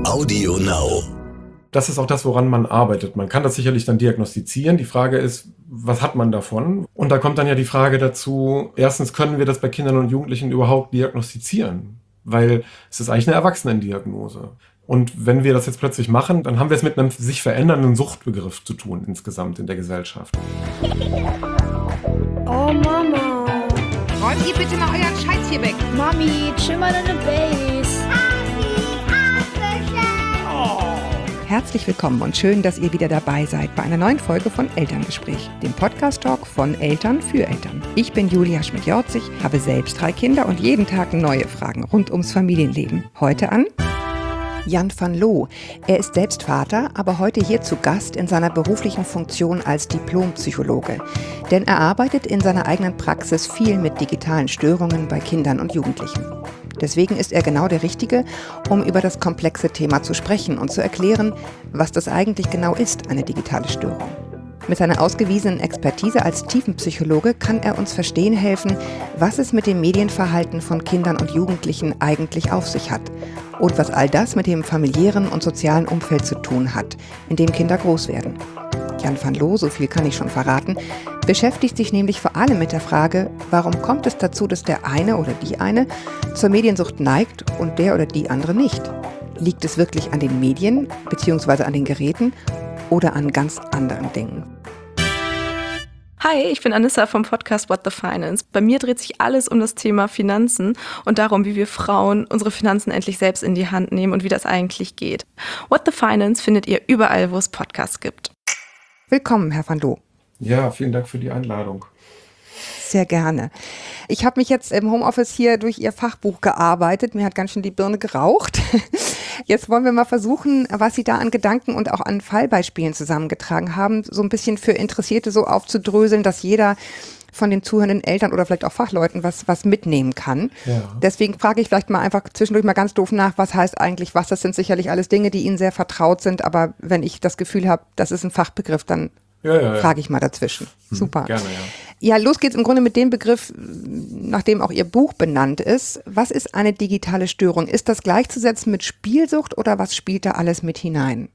Audio Now. Das ist auch das, woran man arbeitet. Man kann das sicherlich dann diagnostizieren. Die Frage ist, was hat man davon? Und da kommt dann ja die Frage dazu, erstens, können wir das bei Kindern und Jugendlichen überhaupt diagnostizieren? Weil es ist eigentlich eine Erwachsenendiagnose. Und wenn wir das jetzt plötzlich machen, dann haben wir es mit einem sich verändernden Suchtbegriff zu tun insgesamt in der Gesellschaft. Oh Mama. Räumt ihr bitte mal euren Scheiß hier weg. Mami, chill mal deine Base. Herzlich willkommen und schön, dass ihr wieder dabei seid bei einer neuen Folge von Elterngespräch, dem Podcast-Talk von Eltern für Eltern. Ich bin Julia Schmidt-Jorzig, habe selbst 3 Kinder und jeden Tag neue Fragen rund ums Familienleben. Heute an Jan van Loo. Er ist selbst Vater, aber heute hier zu Gast in seiner beruflichen Funktion als Diplompsychologe. Denn er arbeitet in seiner eigenen Praxis viel mit digitalen Störungen bei Kindern und Jugendlichen. Deswegen ist er genau der Richtige, um über das komplexe Thema zu sprechen und zu erklären, was das eigentlich genau ist, eine digitale Störung. Mit seiner ausgewiesenen Expertise als Tiefenpsychologe kann er uns verstehen helfen, was es mit dem Medienverhalten von Kindern und Jugendlichen eigentlich auf sich hat und was all das mit dem familiären und sozialen Umfeld zu tun hat, in dem Kinder groß werden. Jan van Loo, so viel kann ich schon verraten, beschäftigt sich nämlich vor allem mit der Frage, warum kommt es dazu, dass der eine oder die eine zur Mediensucht neigt und der oder die andere nicht? Liegt es wirklich an den Medien bzw. an den Geräten oder an ganz anderen Dingen? Hi, ich bin Anissa vom Podcast What the Finance. Bei mir dreht sich alles um das Thema Finanzen und darum, wie wir Frauen unsere Finanzen endlich selbst in die Hand nehmen und wie das eigentlich geht. What the Finance findet ihr überall, wo es Podcasts gibt. Willkommen, Herr van Loo. Ja, vielen Dank für die Einladung. Sehr gerne. Ich habe mich jetzt im Homeoffice hier durch Ihr Fachbuch gearbeitet. Mir hat ganz schön die Birne geraucht. Jetzt wollen wir mal versuchen, was Sie da an Gedanken und auch an Fallbeispielen zusammengetragen haben, so ein bisschen für Interessierte so aufzudröseln, dass jeder von den zuhörenden Eltern oder vielleicht auch Fachleuten was mitnehmen kann. Ja. Deswegen frage ich vielleicht mal einfach zwischendurch mal ganz doof nach, was heißt eigentlich was? Das sind sicherlich alles Dinge, die Ihnen sehr vertraut sind, aber wenn ich das Gefühl habe, das ist ein Fachbegriff, dann frage ich mal dazwischen. Super. Gerne, ja. Ja, los geht's im Grunde mit dem Begriff, nachdem auch Ihr Buch benannt ist. Was ist eine digitale Störung? Ist das gleichzusetzen mit Spielsucht oder was spielt da alles mit hinein?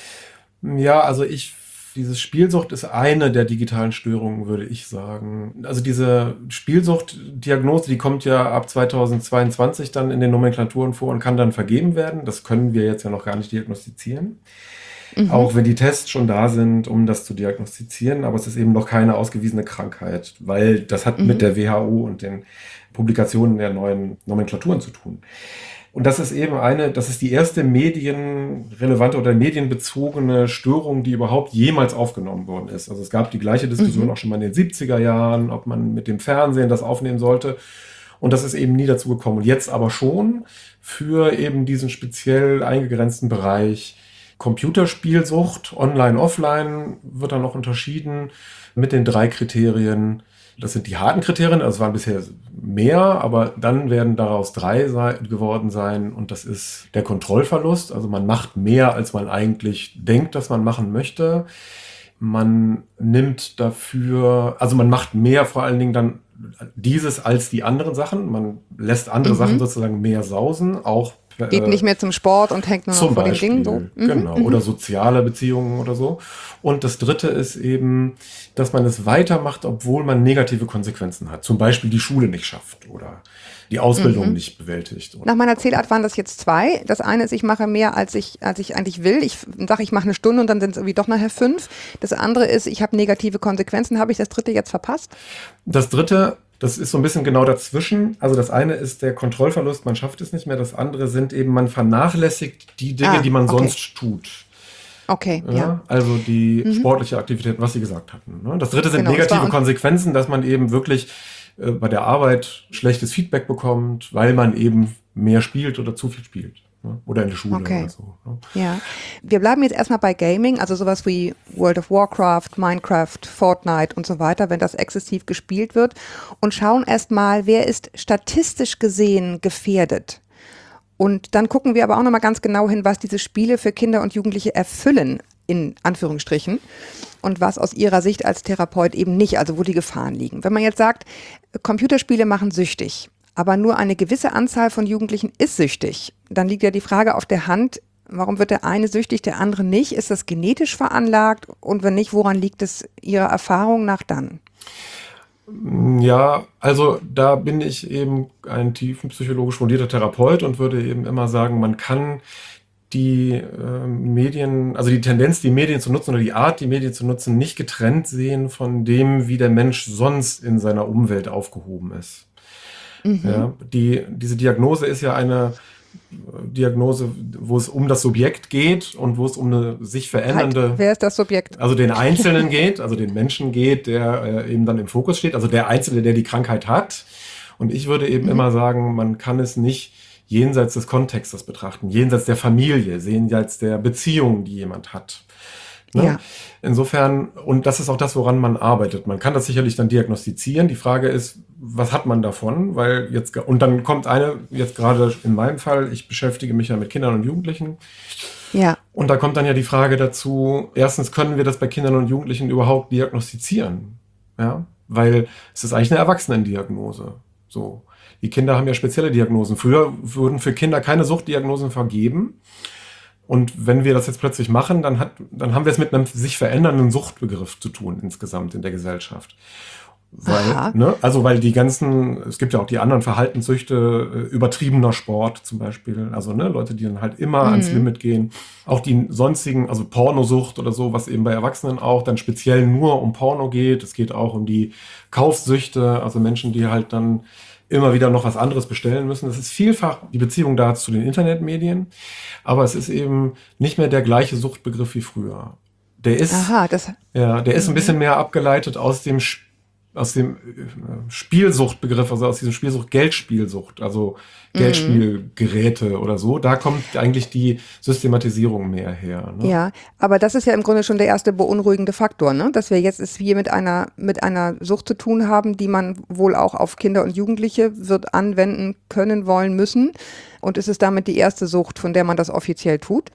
Ja, also diese Spielsucht ist eine der digitalen Störungen, würde ich sagen. Also diese Spielsuchtdiagnose, die kommt ja ab 2022 dann in den Nomenklaturen vor und kann dann vergeben werden. Das können wir jetzt ja noch gar nicht diagnostizieren. Auch wenn die Tests schon da sind, um das zu diagnostizieren. Aber es ist eben noch keine ausgewiesene Krankheit, weil das hat mit der WHO und den Publikationen der neuen Nomenklaturen zu tun. Und das ist eben das ist die erste medienrelevante oder medienbezogene Störung, die überhaupt jemals aufgenommen worden ist. Also es gab die gleiche Diskussion auch schon mal in den 70er Jahren, ob man mit dem Fernsehen das aufnehmen sollte. Und das ist eben nie dazu gekommen. Und jetzt aber schon für eben diesen speziell eingegrenzten Bereich Computerspielsucht, online, offline, wird dann noch unterschieden mit den 3 Kriterien. Das sind die harten Kriterien, also es waren bisher mehr, aber dann werden daraus 3 geworden sein und das ist der Kontrollverlust. Also man macht mehr, als man eigentlich denkt, dass man machen möchte. Man nimmt dafür, also man macht mehr vor allen Dingen dann dieses als die anderen Sachen. Man lässt andere Sachen sozusagen mehr sausen, auch geht nicht mehr zum Sport und hängt nur noch vor den Dingen. So. Genau, oder soziale Beziehungen oder so. Und das Dritte ist eben, dass man es weitermacht, obwohl man negative Konsequenzen hat. Zum Beispiel die Schule nicht schafft oder die Ausbildung nicht bewältigt. Nach meiner Zählart waren das jetzt 2. Das eine ist, ich mache mehr, als ich eigentlich will. Ich sage, ich mache eine Stunde und dann sind es irgendwie doch nachher 5. Das andere ist, ich habe negative Konsequenzen. Habe ich das Dritte jetzt verpasst? Das Dritte, das ist so ein bisschen genau dazwischen. Also das eine ist der Kontrollverlust, man schafft es nicht mehr. Das andere sind eben, man vernachlässigt die Dinge, die man sonst tut. Okay, ja. Also die sportliche Aktivität, was Sie gesagt hatten. Ne? Das Dritte sind negative Konsequenzen, dass man eben wirklich bei der Arbeit schlechtes Feedback bekommt, weil man eben mehr spielt oder zu viel spielt. Oder in der Schule oder so. Ne? Ja. Wir bleiben jetzt erstmal bei Gaming, also sowas wie World of Warcraft, Minecraft, Fortnite und so weiter, wenn das exzessiv gespielt wird und schauen erstmal, wer ist statistisch gesehen gefährdet. Und dann gucken wir aber auch nochmal ganz genau hin, was diese Spiele für Kinder und Jugendliche erfüllen, in Anführungsstrichen, und was aus Ihrer Sicht als Therapeut eben nicht, also wo die Gefahren liegen. Wenn man jetzt sagt, Computerspiele machen süchtig, aber nur eine gewisse Anzahl von Jugendlichen ist süchtig, dann liegt ja die Frage auf der Hand, Warum wird der eine süchtig, der andere nicht? Ist das genetisch veranlagt? Und wenn nicht, woran liegt es Ihrer Erfahrung nach dann? Ja, also da bin ich eben ein tiefenpsychologisch fundierter Therapeut und würde eben immer sagen, man kann die Medien, also die Tendenz, die Medien zu nutzen oder die Art, die Medien zu nutzen, nicht getrennt sehen von dem, wie der Mensch sonst in seiner Umwelt aufgehoben ist. Ja, diese Diagnose ist ja eine Diagnose, wo es um das Subjekt geht und wo es um eine sich verändernde... Wer ist das Subjekt? Also den Einzelnen geht, also den Menschen geht, der eben dann im Fokus steht, also der Einzelne, der die Krankheit hat. Und ich würde eben immer sagen, man kann es nicht jenseits des Kontextes betrachten, jenseits der Familie, jenseits der Beziehung, die jemand hat. Ne? Ja. Insofern, und das ist auch das, woran man arbeitet. Man kann das sicherlich dann diagnostizieren. Die Frage ist, was hat man davon? Weil jetzt, und dann kommt jetzt gerade in meinem Fall, ich beschäftige mich ja mit Kindern und Jugendlichen. Ja. Und da kommt dann ja die Frage dazu, erstens, können wir das bei Kindern und Jugendlichen überhaupt diagnostizieren? Ja, weil es ist eigentlich eine Erwachsenendiagnose. So. Die Kinder haben ja spezielle Diagnosen. Früher wurden für Kinder keine Suchtdiagnosen vergeben. Und wenn wir das jetzt plötzlich machen, dann haben wir es mit einem sich verändernden Suchtbegriff zu tun insgesamt in der Gesellschaft. Weil die ganzen, es gibt ja auch die anderen Verhaltenssüchte, übertriebener Sport zum Beispiel, also Leute, die dann halt immer ans Limit gehen. Auch die sonstigen, also Pornosucht oder so, was eben bei Erwachsenen auch dann speziell nur um Porno geht. Es geht auch um die Kaufsüchte, also Menschen, die halt dann immer wieder noch was anderes bestellen müssen. Das ist vielfach die Beziehung da zu den Internetmedien, aber es ist eben nicht mehr der gleiche Suchtbegriff wie früher. Der ist ein bisschen mehr abgeleitet aus dem Spielsuchtbegriff, also aus diesem Spielsucht, Geldspielsucht, also Geldspielgeräte oder so. Da kommt eigentlich die Systematisierung mehr her. Ne? Ja, aber das ist ja im Grunde schon der erste beunruhigende Faktor, ne? Dass wir jetzt es hier mit einer Sucht zu tun haben, die man wohl auch auf Kinder und Jugendliche wird anwenden können, wollen, müssen. Und ist es damit die erste Sucht, von der man das offiziell tut?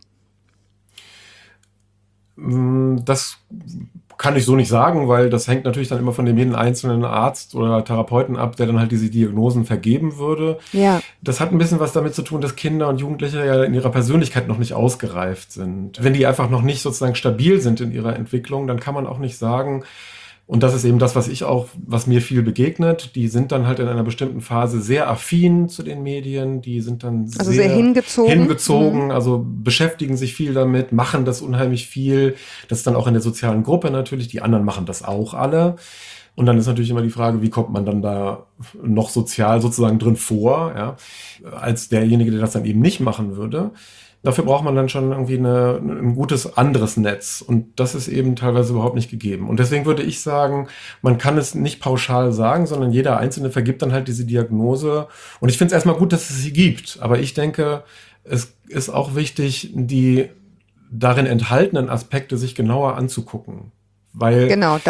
Das kann ich so nicht sagen, weil das hängt natürlich dann immer von dem jeden einzelnen Arzt oder Therapeuten ab, der dann halt diese Diagnosen vergeben würde. Ja. Das hat ein bisschen was damit zu tun, dass Kinder und Jugendliche ja in ihrer Persönlichkeit noch nicht ausgereift sind. Wenn die einfach noch nicht sozusagen stabil sind in ihrer Entwicklung, dann kann man auch nicht sagen, und das ist eben das, was mir viel begegnet. Die sind dann halt in einer bestimmten Phase sehr affin zu den Medien. Die sind dann sehr hingezogen. Also beschäftigen sich viel damit, machen das unheimlich viel. Das ist dann auch in der sozialen Gruppe natürlich. Die anderen machen das auch alle. Und dann ist natürlich immer die Frage, wie kommt man dann da noch sozial sozusagen drin vor, ja, als derjenige, der das dann eben nicht machen würde. Dafür braucht man dann schon irgendwie ein gutes anderes Netz. Und das ist eben teilweise überhaupt nicht gegeben. Und deswegen würde ich sagen, man kann es nicht pauschal sagen, sondern jeder Einzelne vergibt dann halt diese Diagnose. Und ich finde es erstmal gut, dass es sie gibt. Aber ich denke, es ist auch wichtig, die darin enthaltenen Aspekte sich genauer anzugucken. Weil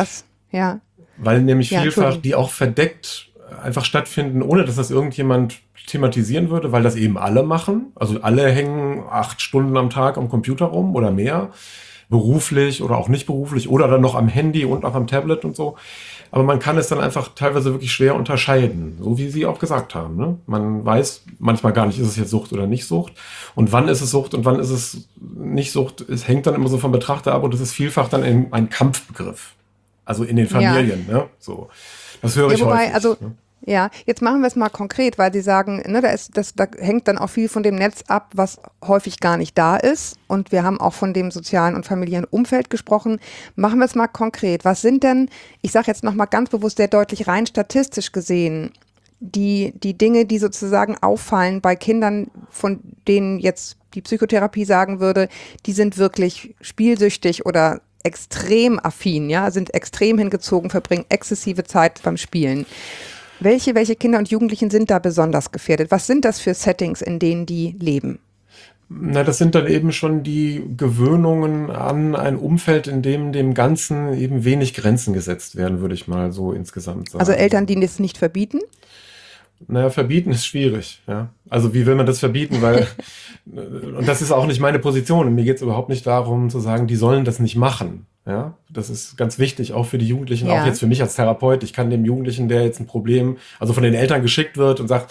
nämlich vielfach die auch verdeckt einfach stattfinden, ohne dass das irgendjemand thematisieren würde, weil das eben alle machen. Also alle hängen 8 Stunden am Tag am Computer rum oder mehr, beruflich oder auch nicht beruflich oder dann noch am Handy und auch am Tablet und so. Aber man kann es dann einfach teilweise wirklich schwer unterscheiden, so wie Sie auch gesagt haben. Ne? Man weiß manchmal gar nicht, ist es jetzt Sucht oder nicht Sucht. Und wann ist es Sucht und wann ist es nicht Sucht, es hängt dann immer so vom Betrachter ab und es ist vielfach dann ein Kampfbegriff. Also in den Familien. Ne? So. Das höre ich häufig. Ne? Ja, jetzt machen wir es mal konkret, weil Sie sagen, da hängt dann auch viel von dem Netz ab, was häufig gar nicht da ist. Und wir haben auch von dem sozialen und familiären Umfeld gesprochen. Machen wir es mal konkret. Was sind denn, ich sage jetzt nochmal ganz bewusst sehr deutlich rein statistisch gesehen, die Dinge, die sozusagen auffallen bei Kindern, von denen jetzt die Psychotherapie sagen würde, die sind wirklich spielsüchtig oder extrem affin, ja, sind extrem hingezogen, verbringen exzessive Zeit beim Spielen. Welche Kinder und Jugendlichen sind da besonders gefährdet? Was sind das für Settings, in denen die leben? Na, das sind dann eben schon die Gewöhnungen an ein Umfeld, in dem Ganzen eben wenig Grenzen gesetzt werden, würde ich mal so insgesamt sagen. Also Eltern, die das nicht verbieten? Naja, verbieten ist schwierig. Ja? Also wie will man das verbieten? Weil und das ist auch nicht meine Position. Und mir geht es überhaupt nicht darum zu sagen, die sollen das nicht machen. Ja, das ist ganz wichtig, auch für die Jugendlichen, auch jetzt für mich als Therapeut. Ich kann dem Jugendlichen, der jetzt ein Problem, also von den Eltern geschickt wird und sagt,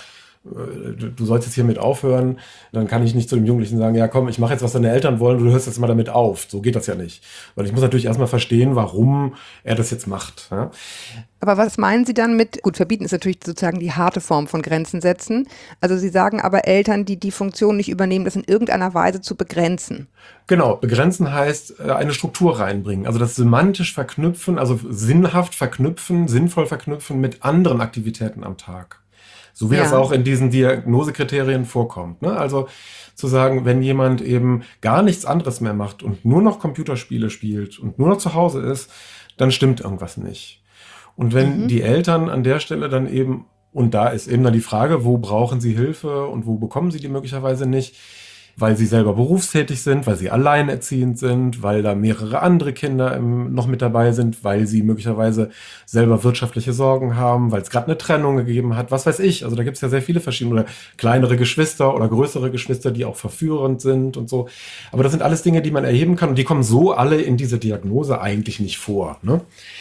du sollst jetzt hiermit aufhören, dann kann ich nicht zu dem Jugendlichen sagen, ja komm, ich mache jetzt, was deine Eltern wollen, du hörst jetzt mal damit auf. So geht das ja nicht. Weil ich muss natürlich erstmal verstehen, warum er das jetzt macht. Ja? Aber was meinen Sie dann mit, gut, verbieten ist natürlich sozusagen die harte Form von Grenzen setzen. Also Sie sagen aber Eltern, die die Funktion nicht übernehmen, das in irgendeiner Weise zu begrenzen. Genau, begrenzen heißt eine Struktur reinbringen. Also das semantisch verknüpfen, also sinnhaft verknüpfen, sinnvoll verknüpfen mit anderen Aktivitäten am Tag. So wie das auch in diesen Diagnosekriterien vorkommt. Ne? Also zu sagen, wenn jemand eben gar nichts anderes mehr macht und nur noch Computerspiele spielt und nur noch zu Hause ist, dann stimmt irgendwas nicht. Und wenn die Eltern an der Stelle dann eben, und da ist eben dann die Frage, wo brauchen sie Hilfe und wo bekommen sie die möglicherweise nicht, weil sie selber berufstätig sind, weil sie alleinerziehend sind, weil da mehrere andere Kinder noch mit dabei sind, weil sie möglicherweise selber wirtschaftliche Sorgen haben, weil es gerade eine Trennung gegeben hat, was weiß ich. Also da gibt es ja sehr viele verschiedene, oder kleinere Geschwister oder größere Geschwister, die auch verführend sind und so. Aber das sind alles Dinge, die man erheben kann und die kommen so alle in dieser Diagnose eigentlich nicht vor, ne?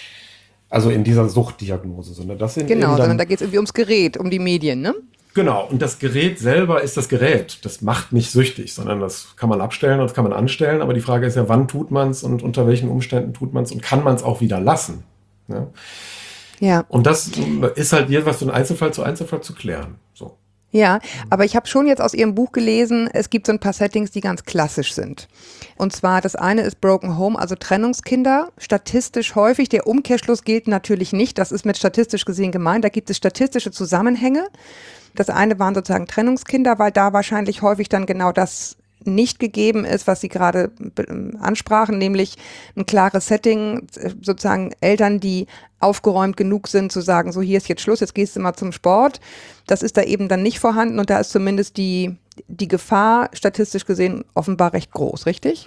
Also in dieser Suchtdiagnose, sondern das sind genau, sondern da geht es irgendwie ums Gerät, um die Medien, ne? Genau, und das Gerät selber ist das Gerät. Das macht nicht süchtig, sondern das kann man abstellen und das kann man anstellen. Aber die Frage ist ja, wann tut man es und unter welchen Umständen tut man es und kann man es auch wieder lassen? Ja? Ja. Und das ist halt jeweils von Einzelfall zu klären. So. Ja, aber ich habe schon jetzt aus Ihrem Buch gelesen, es gibt so ein paar Settings, die ganz klassisch sind. Und zwar, das eine ist Broken Home, also Trennungskinder, statistisch häufig. Der Umkehrschluss gilt natürlich nicht, das ist mit statistisch gesehen gemeint, da gibt es statistische Zusammenhänge. Das eine waren sozusagen Trennungskinder, weil da wahrscheinlich häufig dann genau das nicht gegeben ist, was Sie gerade ansprachen, nämlich ein klares Setting, sozusagen Eltern, die aufgeräumt genug sind, zu sagen, so hier ist jetzt Schluss, jetzt gehst du mal zum Sport. Das ist da eben dann nicht vorhanden und da ist zumindest die Gefahr statistisch gesehen offenbar recht groß, richtig?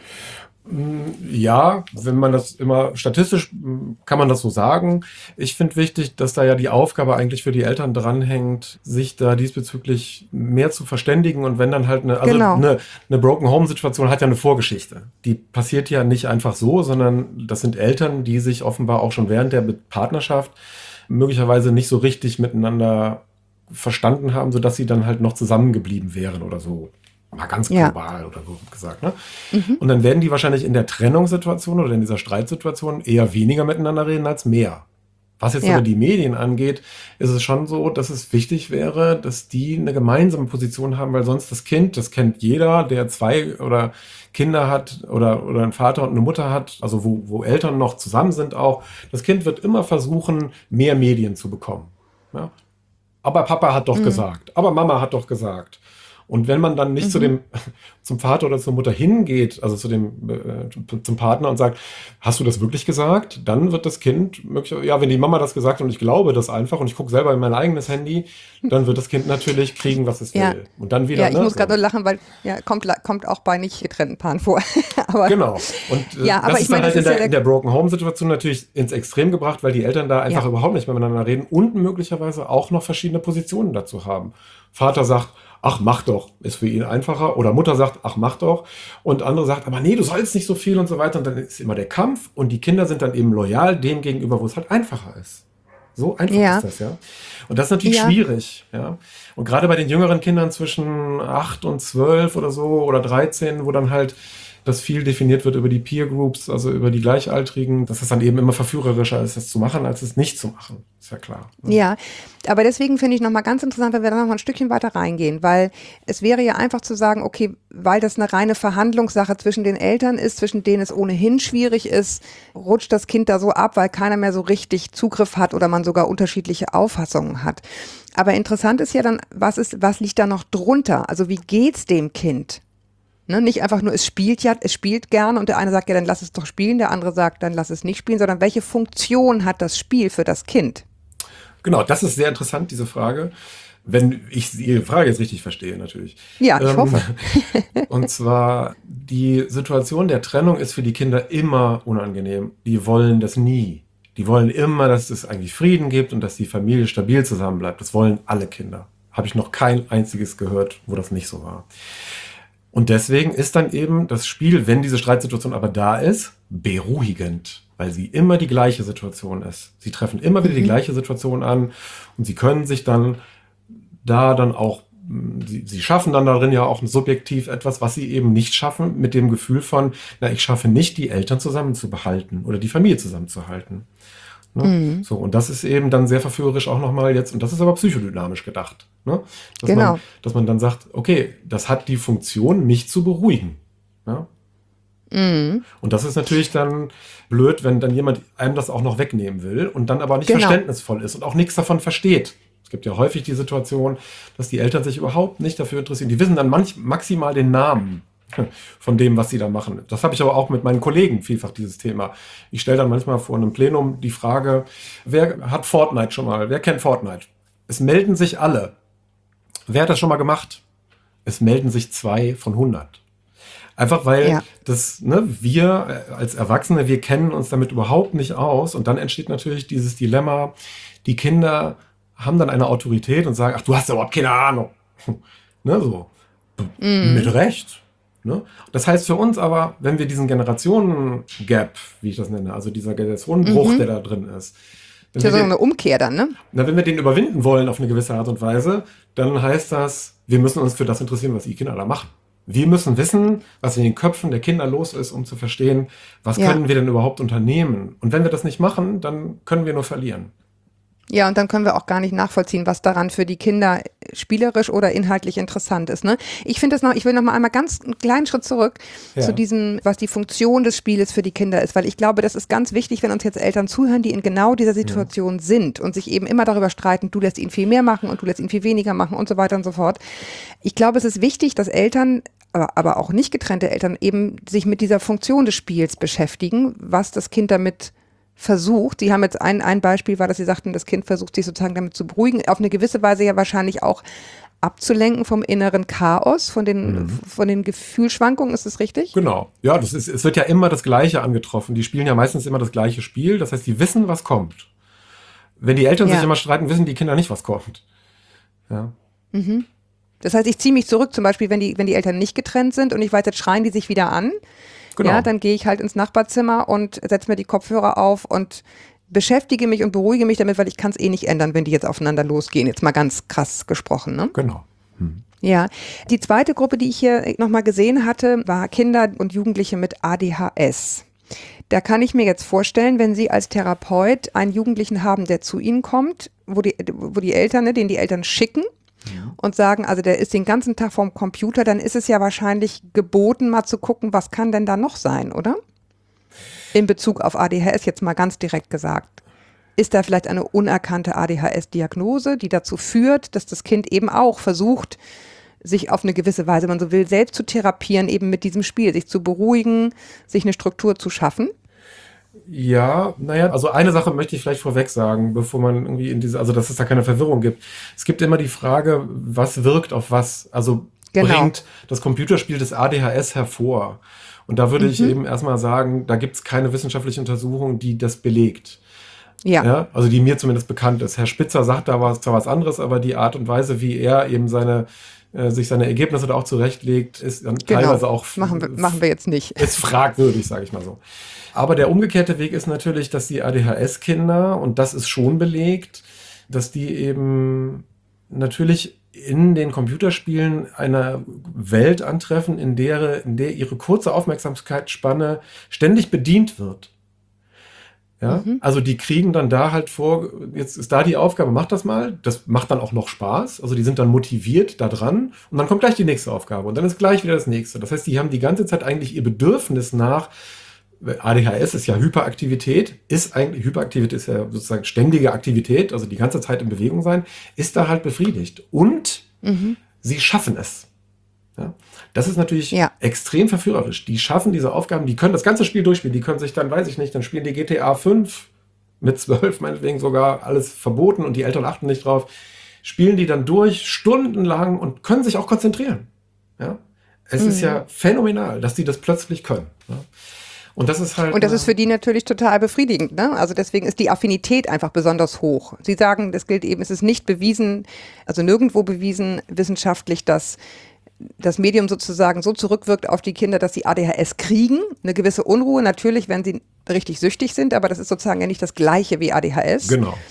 Ja, wenn man das immer statistisch kann man das so sagen. Ich finde wichtig, dass da ja die Aufgabe eigentlich für die Eltern dranhängt, sich da diesbezüglich mehr zu verständigen und wenn dann halt eine Broken Home Situation hat ja eine Vorgeschichte. Die passiert ja nicht einfach so, sondern das sind Eltern, die sich offenbar auch schon während der Partnerschaft möglicherweise nicht so richtig miteinander verstanden haben, sodass sie dann halt noch zusammengeblieben wären oder so. Mal ganz global oder so gesagt. Ne? Und dann werden die wahrscheinlich in der Trennungssituation oder in dieser Streitsituation eher weniger miteinander reden als mehr. Was jetzt aber die Medien angeht, ist es schon so, dass es wichtig wäre, dass die eine gemeinsame Position haben, weil sonst das kennt jeder, der 2 oder Kinder hat oder einen Vater und eine Mutter hat, also wo Eltern noch zusammen sind auch. Das Kind wird immer versuchen, mehr Medien zu bekommen. Ja? Aber Papa hat doch gesagt, aber Mama hat doch gesagt. Und wenn man dann nicht zum Vater oder zur Mutter hingeht, also zum Partner und sagt, hast du das wirklich gesagt? Dann wird das Kind, wenn die Mama das gesagt hat und ich glaube das einfach und ich gucke selber in mein eigenes Handy, dann wird das Kind natürlich kriegen, was es will. Und dann wieder. Ja, ich muss gerade nur lachen, weil kommt auch bei nicht getrennten Paaren vor. Aber, genau. Und das ist dann halt in der Broken Home Situation natürlich ins Extrem gebracht, weil die Eltern da einfach überhaupt nicht mehr miteinander reden und möglicherweise auch noch verschiedene Positionen dazu haben. Vater sagt, ach, mach doch, ist für ihn einfacher. Oder Mutter sagt, ach, mach doch. Und andere sagt, aber nee, du sollst nicht so viel und so weiter. Und dann ist immer der Kampf und die Kinder sind dann eben loyal dem gegenüber, wo es halt einfacher ist. So einfach ist das, ja. Und das ist natürlich schwierig, ja. Und gerade bei den jüngeren Kindern zwischen 8 und 12 oder so oder 13, wo dann halt das viel definiert wird über die Peer Groups, also über die Gleichaltrigen, dass es dann eben immer verführerischer ist, das zu machen, als es nicht zu machen. Ist ja klar. Ne? Ja, aber deswegen finde ich nochmal ganz interessant, wenn wir da nochmal ein Stückchen weiter reingehen, weil es wäre ja einfach zu sagen, okay, weil das eine reine Verhandlungssache zwischen den Eltern ist, zwischen denen es ohnehin schwierig ist, rutscht das Kind da so ab, weil keiner mehr so richtig Zugriff hat oder man sogar unterschiedliche Auffassungen hat. Aber interessant ist ja dann, was liegt da noch drunter? Also wie geht's dem Kind? Ne, nicht einfach nur, es spielt gerne und der eine sagt, ja, dann lass es doch spielen, der andere sagt, dann lass es nicht spielen, sondern welche Funktion hat das Spiel für das Kind? Genau, das ist sehr interessant, diese Frage. Wenn ich Ihre Frage jetzt richtig verstehe, natürlich. Ja, ich hoffe. Und zwar, die Situation der Trennung ist für die Kinder immer unangenehm. Die wollen das nie. Die wollen immer, dass es eigentlich Frieden gibt und dass die Familie stabil zusammenbleibt. Das wollen alle Kinder. Habe ich noch kein einziges gehört, wo das nicht so war. Und deswegen ist dann eben das Spiel, wenn diese Streitsituation aber da ist, beruhigend, weil sie immer die gleiche Situation ist. Sie treffen immer wieder die gleiche Situation an und sie können sich dann da dann auch, sie schaffen dann darin ja auch subjektiv etwas, was sie eben nicht schaffen, mit dem Gefühl von, ich schaffe nicht, die Eltern zusammenzubehalten oder die Familie zusammenzuhalten. Ne? So, und das ist eben dann sehr verführerisch auch nochmal jetzt, und das ist aber psychodynamisch gedacht. Ne? Dass man dann sagt, okay, das hat die Funktion, mich zu beruhigen. Ja? Und das ist natürlich dann blöd, wenn dann jemand einem das auch noch wegnehmen will und dann aber nicht verständnisvoll ist und auch nichts davon versteht. Es gibt ja häufig die Situation, dass die Eltern sich überhaupt nicht dafür interessieren. Die wissen dann maximal den Namen von dem, was sie da machen. Das habe ich aber auch mit meinen Kollegen vielfach, dieses Thema. Ich stelle dann manchmal vor einem Plenum die Frage, wer hat Fortnite schon mal? Wer kennt Fortnite? Es melden sich alle. Wer hat das schon mal gemacht? Es melden sich 2 von 100. Einfach weil wir als Erwachsene, wir kennen uns damit überhaupt nicht aus. Und dann entsteht natürlich dieses Dilemma, die Kinder haben dann eine Autorität und sagen, ach, du hast ja überhaupt keine Ahnung. Ne, so. Mit Recht. Ne? Das heißt für uns aber, wenn wir diesen Generationen-Gap, wie ich das nenne, also dieser Generationenbruch, der da drin ist. Das ist so eine Umkehr dann, ne? Wenn wir den überwinden wollen auf eine gewisse Art und Weise, dann heißt das, wir müssen uns für das interessieren, was die Kinder da machen. Wir müssen wissen, was in den Köpfen der Kinder los ist, um zu verstehen, was können wir denn überhaupt unternehmen. Und wenn wir das nicht machen, dann können wir nur verlieren. Ja, und dann können wir auch gar nicht nachvollziehen, was daran für die Kinder spielerisch oder inhaltlich interessant ist. Ne? Ich finde ich will noch mal einmal ganz einen kleinen Schritt zurück zu diesem, was die Funktion des Spieles für die Kinder ist, weil ich glaube, das ist ganz wichtig, wenn uns jetzt Eltern zuhören, die in genau dieser Situation sind und sich eben immer darüber streiten, du lässt ihn viel mehr machen und du lässt ihn viel weniger machen und so weiter und so fort. Ich glaube, es ist wichtig, dass Eltern, aber auch nicht getrennte Eltern eben sich mit dieser Funktion des Spiels beschäftigen, was das Kind damit versucht. Sie haben jetzt ein Beispiel war, dass Sie sagten, das Kind versucht sich sozusagen damit zu beruhigen, auf eine gewisse Weise ja wahrscheinlich auch abzulenken vom inneren Chaos, von den Gefühlsschwankungen, ist das richtig? Genau. Ja, es wird ja immer das Gleiche angetroffen. Die spielen ja meistens immer das gleiche Spiel. Das heißt, die wissen, was kommt. Wenn die Eltern sich immer streiten, wissen die Kinder nicht, was kommt. Ja. Mhm. Das heißt, ich ziehe mich zurück, zum Beispiel, wenn die Eltern nicht getrennt sind und ich weiß, jetzt schreien die sich wieder an. Genau. Ja, dann gehe ich halt ins Nachbarzimmer und setze mir die Kopfhörer auf und beschäftige mich und beruhige mich damit, weil ich kann es eh nicht ändern, wenn die jetzt aufeinander losgehen. Jetzt mal ganz krass gesprochen, ne? Genau. Ja, die zweite Gruppe, die ich hier nochmal gesehen hatte, war Kinder und Jugendliche mit ADHS. Da kann ich mir jetzt vorstellen, wenn Sie als Therapeut einen Jugendlichen haben, der zu Ihnen kommt, wo die Eltern, den die Eltern schicken, und sagen, also der ist den ganzen Tag vorm Computer, dann ist es ja wahrscheinlich geboten, mal zu gucken, was kann denn da noch sein, oder? In Bezug auf ADHS jetzt mal ganz direkt gesagt. Ist da vielleicht eine unerkannte ADHS-Diagnose, die dazu führt, dass das Kind eben auch versucht, sich auf eine gewisse Weise, wenn man so will, selbst zu therapieren, eben mit diesem Spiel, sich zu beruhigen, sich eine Struktur zu schaffen? Ja, also eine Sache möchte ich vielleicht vorweg sagen, bevor man irgendwie also dass es da keine Verwirrung gibt. Es gibt immer die Frage, was wirkt auf was? Also bringt das Computerspiel des ADHS hervor? Und da würde ich eben erstmal sagen, da gibt es keine wissenschaftliche Untersuchung, die das belegt. Ja, also die mir zumindest bekannt ist. Herr Spitzer sagt da zwar was anderes, aber die Art und Weise, wie er eben sich seine Ergebnisse da auch zurechtlegt, ist dann teilweise auch... Machen wir jetzt nicht. Ist fragwürdig, sage ich mal so. Aber der umgekehrte Weg ist natürlich, dass die ADHS-Kinder, und das ist schon belegt, dass die eben natürlich in den Computerspielen eine Welt antreffen, in der ihre kurze Aufmerksamkeitsspanne ständig bedient wird. Ja? Also die kriegen dann da halt vor, jetzt ist da die Aufgabe, mach das mal. Das macht dann auch noch Spaß. Also die sind dann motiviert da dran und dann kommt gleich die nächste Aufgabe und dann ist gleich wieder das nächste. Das heißt, die haben die ganze Zeit eigentlich ihr Bedürfnis nach, ADHS ist ja Hyperaktivität, Hyperaktivität ist ja sozusagen ständige Aktivität, also die ganze Zeit in Bewegung sein, ist da halt befriedigt. Und sie schaffen es. Ja? Das ist natürlich extrem verführerisch. Die schaffen diese Aufgaben, die können das ganze Spiel durchspielen, die können sich dann, weiß ich nicht, dann spielen die GTA 5 mit 12 meinetwegen sogar, alles verboten und die Eltern achten nicht drauf, spielen die dann durch, stundenlang und können sich auch konzentrieren. Ja? Es ist ja phänomenal, dass die das plötzlich können. Ja? Und das ist halt. Und das ist für die natürlich total befriedigend, ne? Also deswegen ist die Affinität einfach besonders hoch. Sie sagen, das gilt eben, es ist nicht bewiesen, also nirgendwo bewiesen wissenschaftlich, dass das Medium sozusagen so zurückwirkt auf die Kinder, dass sie ADHS kriegen. Eine gewisse Unruhe natürlich, wenn sie richtig süchtig sind, aber das ist sozusagen ja nicht das Gleiche wie ADHS. Genau.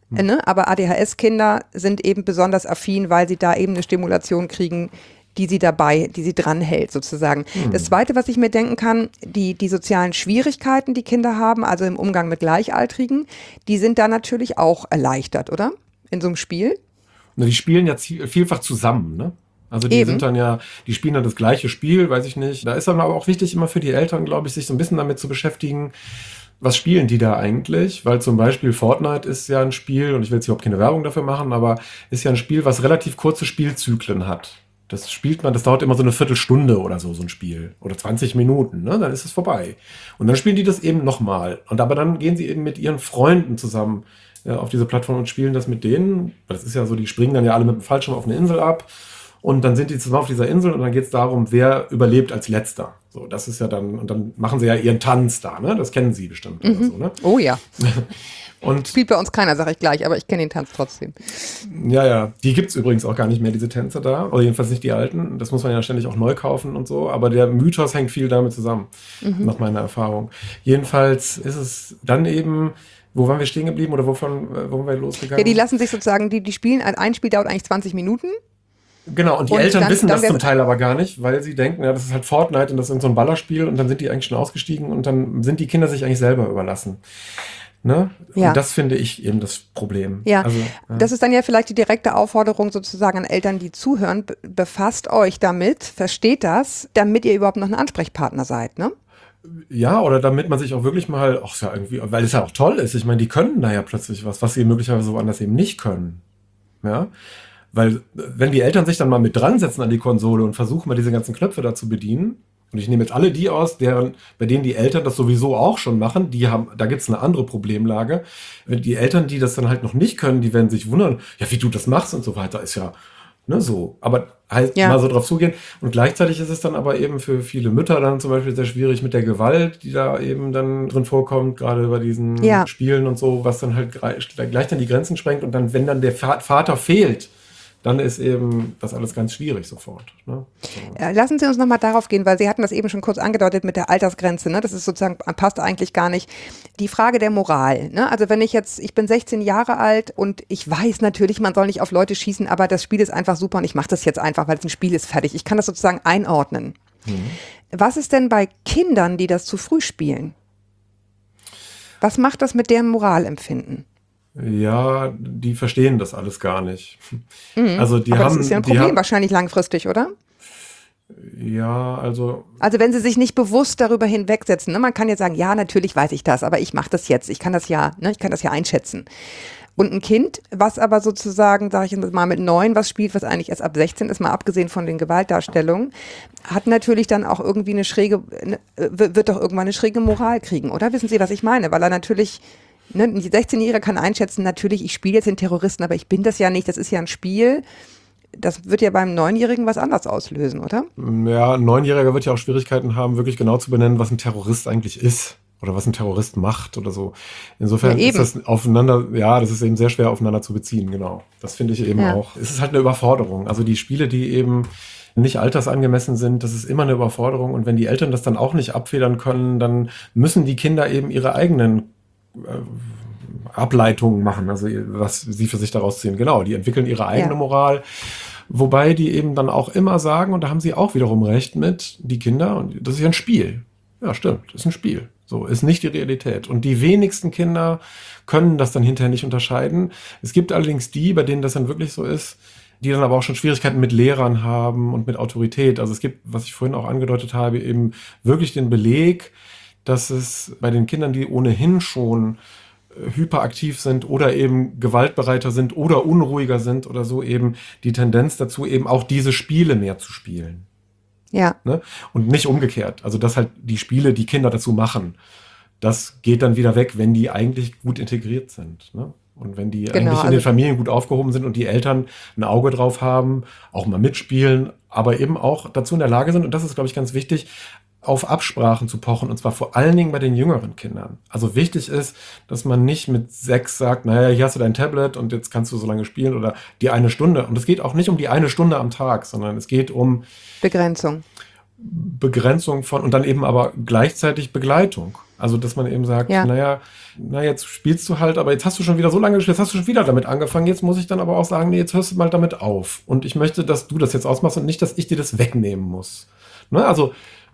Ne? Aber ADHS-Kinder sind eben besonders affin, weil sie da eben eine Stimulation kriegen, die sie dran hält sozusagen. Das Zweite, was ich mir denken kann, die sozialen Schwierigkeiten, die Kinder haben, also im Umgang mit Gleichaltrigen, die sind da natürlich auch erleichtert, oder? In so einem Spiel. Na, die spielen ja vielfach zusammen, ne? Also die die spielen dann das gleiche Spiel, weiß ich nicht. Da ist dann aber auch wichtig immer für die Eltern, glaube ich, sich so ein bisschen damit zu beschäftigen, was spielen die da eigentlich? Weil zum Beispiel Fortnite ist ja ein Spiel, und ich will jetzt überhaupt keine Werbung dafür machen, aber ist ja ein Spiel, was relativ kurze Spielzyklen hat. Das dauert immer so eine Viertelstunde oder so ein Spiel. Oder 20 Minuten, ne? Dann ist es vorbei. Und dann spielen die das eben nochmal. Aber dann gehen sie eben mit ihren Freunden zusammen auf diese Plattform und spielen das mit denen. Das ist ja so, die springen dann ja alle mit dem Fallschirm auf eine Insel ab. Und dann sind die zusammen auf dieser Insel und dann geht es darum, wer überlebt als Letzter. So, das ist ja dann, und dann machen sie ja ihren Tanz da, ne? Das kennen Sie bestimmt oder so, ne? Oh ja. Und spielt bei uns keiner, sage ich gleich, aber ich kenne den Tanz trotzdem. Ja, die gibt's übrigens auch gar nicht mehr, diese Tänze da. Oder jedenfalls nicht die alten. Das muss man ja ständig auch neu kaufen und so. Aber der Mythos hängt viel damit zusammen, nach meiner Erfahrung. Jedenfalls ist es dann eben, wo waren wir stehen geblieben oder wo sind wir losgegangen? Ja, die lassen sich sozusagen, die spielen, ein Spiel dauert eigentlich 20 Minuten. Genau, und die Eltern wissen das zum Teil aber gar nicht, weil sie denken, ja, das ist halt Fortnite und das ist so ein Ballerspiel und dann sind die eigentlich schon ausgestiegen und dann sind die Kinder sich eigentlich selber überlassen. Ne? Ja. Und das finde ich eben das Problem. Ja. Also, Das ist dann ja vielleicht die direkte Aufforderung sozusagen an Eltern, die zuhören, befasst euch damit, versteht das, damit ihr überhaupt noch ein Ansprechpartner seid, ne? Ja, oder damit man sich auch wirklich mal, ja irgendwie, weil es ja auch toll ist, ich meine, die können da ja plötzlich was sie möglicherweise woanders eben nicht können. Ja, weil wenn die Eltern sich dann mal mit dran setzen an die Konsole und versuchen mal diese ganzen Knöpfe da zu bedienen, und ich nehme jetzt alle die aus, bei denen die Eltern das sowieso auch schon machen, da gibt es eine andere Problemlage. Die Eltern, die das dann halt noch nicht können, die werden sich wundern, ja, wie du das machst und so weiter, ist ja so. Aber halt mal so drauf zugehen. Und gleichzeitig ist es dann aber eben für viele Mütter dann zum Beispiel sehr schwierig mit der Gewalt, die da eben dann drin vorkommt, gerade bei diesen Spielen und so, was dann halt gleich dann die Grenzen sprengt. Und dann, wenn dann der Vater fehlt, dann ist eben das alles ganz schwierig sofort. Ne? So. Lassen Sie uns nochmal darauf gehen, weil Sie hatten das eben schon kurz angedeutet mit der Altersgrenze. Ne? Das ist sozusagen, passt eigentlich gar nicht. Die Frage der Moral. Ne? Also wenn ich bin 16 Jahre alt und ich weiß natürlich, man soll nicht auf Leute schießen, aber das Spiel ist einfach super und ich mache das jetzt einfach, weil es ein Spiel ist, fertig. Ich kann das sozusagen einordnen. Was ist denn bei Kindern, die das zu früh spielen? Was macht das mit deren Moralempfinden? Ja, die verstehen das alles gar nicht. Also Aber das ist ja ein Problem wahrscheinlich langfristig, oder? Ja, also wenn sie sich nicht bewusst darüber hinwegsetzen, ne? Man kann ja sagen, ja, natürlich weiß ich das, aber ich mache das jetzt, ich kann das ja einschätzen. Und ein Kind, was aber sozusagen, sage ich mal, mit 9 was spielt, was eigentlich erst ab 16 ist, mal abgesehen von den Gewaltdarstellungen, hat natürlich dann auch irgendwie wird doch irgendwann eine schräge Moral kriegen, oder? Wissen Sie, was ich meine? Weil er natürlich, ein 16-Jähriger kann einschätzen, natürlich, ich spiele jetzt den Terroristen, aber ich bin das ja nicht, das ist ja ein Spiel. Das wird ja beim 9-Jährigen was anderes auslösen, oder? Ja, ein 9-Jähriger wird ja auch Schwierigkeiten haben, wirklich genau zu benennen, was ein Terrorist eigentlich ist. Oder was ein Terrorist macht oder so. Insofern ist das das ist eben sehr schwer aufeinander zu beziehen, genau. Das finde ich eben auch. Es ist halt eine Überforderung. Also die Spiele, die eben nicht altersangemessen sind, das ist immer eine Überforderung. Und wenn die Eltern das dann auch nicht abfedern können, dann müssen die Kinder eben ihre eigenen Ableitungen machen, also was sie für sich daraus ziehen. Genau, die entwickeln ihre eigene Moral. Wobei die eben dann auch immer sagen, und da haben sie auch wiederum recht mit, die Kinder, und das ist ja ein Spiel. Ja, stimmt, das ist ein Spiel. So, ist nicht die Realität. Und die wenigsten Kinder können das dann hinterher nicht unterscheiden. Es gibt allerdings die, bei denen das dann wirklich so ist, die dann aber auch schon Schwierigkeiten mit Lehrern haben und mit Autorität. Also es gibt, was ich vorhin auch angedeutet habe, eben wirklich den Beleg, dass es bei den Kindern, die ohnehin schon hyperaktiv sind oder eben gewaltbereiter sind oder unruhiger sind oder so, eben die Tendenz dazu, eben auch diese Spiele mehr zu spielen. Ja. Ne? Und nicht umgekehrt. Also, dass halt die Spiele die Kinder dazu machen, das geht dann wieder weg, wenn die eigentlich gut integriert sind. Ne? Und wenn die eigentlich in den Familien gut aufgehoben sind und die Eltern ein Auge drauf haben, auch mal mitspielen, aber eben auch dazu in der Lage sind, und das ist, glaube ich, ganz wichtig, auf Absprachen zu pochen, und zwar vor allen Dingen bei den jüngeren Kindern. Also wichtig ist, dass man nicht mit 6 sagt, naja, hier hast du dein Tablet und jetzt kannst du so lange spielen oder die 1 Stunde. Und es geht auch nicht um die 1 Stunde am Tag, sondern es geht um Begrenzung von, und dann eben aber gleichzeitig Begleitung. Also, dass man eben sagt, Ja. naja, jetzt spielst du halt, aber jetzt hast du schon wieder so lange gespielt, jetzt hast du schon wieder damit angefangen, jetzt muss ich dann aber auch sagen, nee, jetzt hörst du mal damit auf. Und ich möchte, dass du das jetzt ausmachst und nicht, dass ich dir das wegnehmen muss. Ne? Also,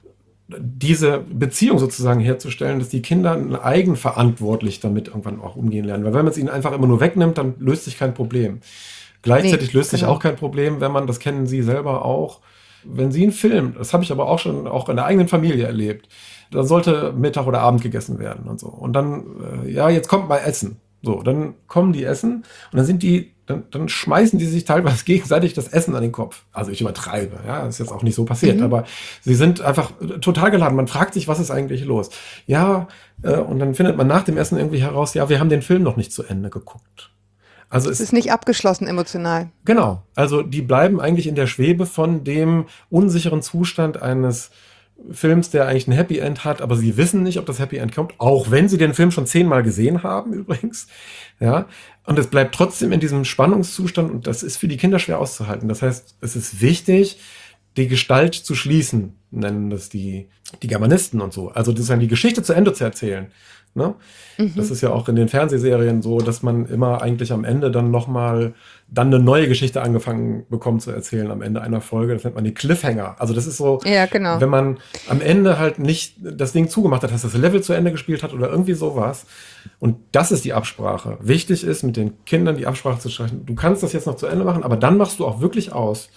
diese Beziehung sozusagen herzustellen, dass die Kinder eigenverantwortlich damit irgendwann auch umgehen lernen. Weil wenn man es ihnen einfach immer nur wegnimmt, dann löst sich kein Problem. Gleichzeitig löst sich auch kein Problem, wenn man, das kennen Sie selber auch, wenn Sie einen Film, das habe ich aber auch schon auch in der eigenen Familie erlebt, da sollte Mittag oder Abend gegessen werden und so. Und dann, jetzt kommt mal Essen. So, dann kommen die essen und dann schmeißen die sich teilweise gegenseitig das Essen an den Kopf. Also ich übertreibe, ja, ist jetzt auch nicht so passiert, aber sie sind einfach total geladen. Man fragt sich, was ist eigentlich los? Ja, und dann findet man nach dem Essen irgendwie heraus, ja, wir haben den Film noch nicht zu Ende geguckt. Also Es ist nicht abgeschlossen emotional. Genau, also die bleiben eigentlich in der Schwebe von dem unsicheren Zustand eines Films, der eigentlich ein Happy End hat, aber sie wissen nicht, ob das Happy End kommt, auch wenn sie den Film schon 10-mal gesehen haben übrigens. Ja, und es bleibt trotzdem in diesem Spannungszustand und das ist für die Kinder schwer auszuhalten. Das heißt, es ist wichtig, die Gestalt zu schließen, nennen das die Germanisten und so. Also das ist dann die Geschichte zu Ende zu erzählen. Ne? Das ist ja auch in den Fernsehserien so, dass man immer eigentlich am Ende dann nochmal eine neue Geschichte angefangen bekommt zu erzählen am Ende einer Folge. Das nennt man die Cliffhanger. Also das ist so, Ja, genau. wenn man am Ende halt nicht das Ding zugemacht hat, dass das Level zu Ende gespielt hat oder irgendwie sowas. Und das ist die Absprache. Wichtig ist, mit den Kindern die Absprache zu streichen. Du kannst das jetzt noch zu Ende machen, aber dann machst du auch wirklich aus.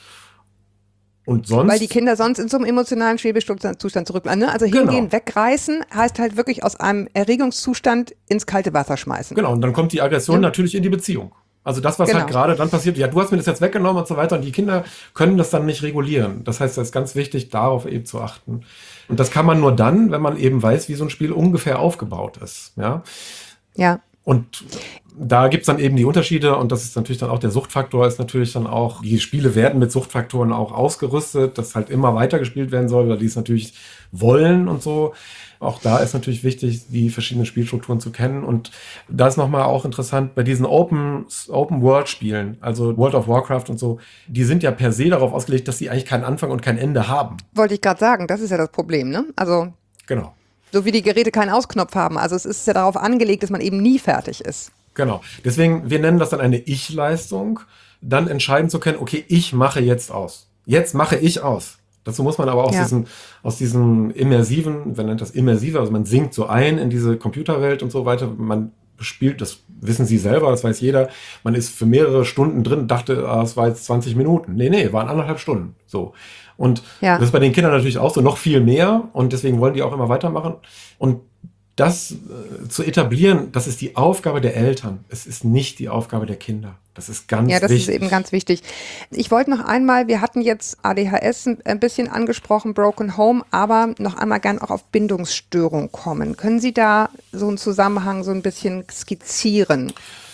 Und sonst? Weil die Kinder sonst in so einem emotionalen Schwebezustand zurückbleiben. Ne? Also hingehen, wegreißen, heißt halt wirklich aus einem Erregungszustand ins kalte Wasser schmeißen. Genau, und dann kommt die Aggression natürlich in die Beziehung. Also das, was halt gerade dann passiert, ja, du hast mir das jetzt weggenommen und so weiter, und die Kinder können das dann nicht regulieren. Das heißt, das ist ganz wichtig, darauf eben zu achten. Und das kann man nur dann, wenn man eben weiß, wie so ein Spiel ungefähr aufgebaut ist. Ja. Ja. Und da gibt's dann eben die Unterschiede und das ist natürlich dann auch der Suchtfaktor, ist natürlich dann auch, die Spiele werden mit Suchtfaktoren auch ausgerüstet, dass halt immer weiter gespielt werden soll, weil die es natürlich wollen und so. Auch da ist natürlich wichtig, die verschiedenen Spielstrukturen zu kennen. Und da ist nochmal auch interessant, bei diesen Open-World-Spielen, also World of Warcraft und so, die sind ja per se darauf ausgelegt, dass sie eigentlich keinen Anfang und kein Ende haben. Wollte ich gerade sagen, das ist ja das Problem, ne? Also Genau. so wie die Geräte keinen Ausknopf haben. Also es ist ja darauf angelegt, dass man eben nie fertig ist. Genau. Deswegen, wir nennen das dann eine Ich-Leistung, dann entscheiden zu können, okay, ich mache jetzt aus. Jetzt mache ich aus. Dazu muss man aber aus diesem immersiven, wir nennen das immersive, also man sinkt so ein in diese Computerwelt und so weiter, man spielt, das wissen Sie selber, das weiß jeder, man ist für mehrere Stunden drin, dachte, es war jetzt 20 Minuten. Nee, waren 1,5 Stunden. So. Und das ist bei den Kindern natürlich auch so, noch viel mehr und deswegen wollen die auch immer weitermachen. Und das zu etablieren, das ist die Aufgabe der Eltern. Es ist nicht die Aufgabe der Kinder. Das ist ganz wichtig. Ja, das ist eben ganz wichtig. Ich wollte noch einmal, wir hatten jetzt ADHS ein bisschen angesprochen, Broken Home, aber noch einmal gern auch auf Bindungsstörung kommen. Können Sie da so einen Zusammenhang so ein bisschen skizzieren?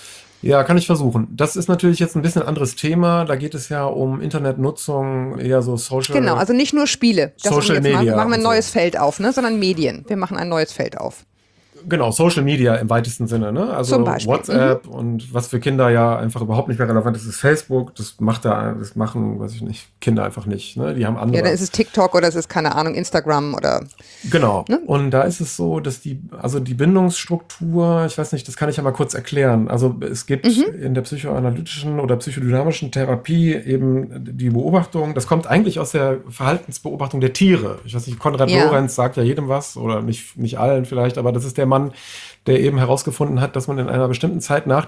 Ja, kann ich versuchen. Das ist natürlich jetzt ein bisschen anderes Thema. Da geht es ja um Internetnutzung, eher so Social. Genau, also nicht nur Spiele. Social Media. Machen wir ein neues Feld auf, ne? Sondern Medien. Wir machen ein neues Feld auf. Genau, Social Media im weitesten Sinne, ne? Also Zum Beispiel. WhatsApp und was für Kinder ja einfach überhaupt nicht mehr relevant ist, ist Facebook. Das machen, weiß ich nicht, Kinder einfach nicht, ne? Die haben andere. Ja, dann ist es TikTok oder es ist, keine Ahnung, Instagram oder. Genau. Ne? Und da ist es so, dass die Bindungsstruktur, ich weiß nicht, das kann ich ja mal kurz erklären. Also es gibt in der psychoanalytischen oder psychodynamischen Therapie eben die Beobachtung, das kommt eigentlich aus der Verhaltensbeobachtung der Tiere. Ich weiß nicht, Konrad Lorenz sagt ja jedem was oder nicht allen vielleicht, aber das ist der Mann, der eben herausgefunden hat, dass man in einer bestimmten Zeit nach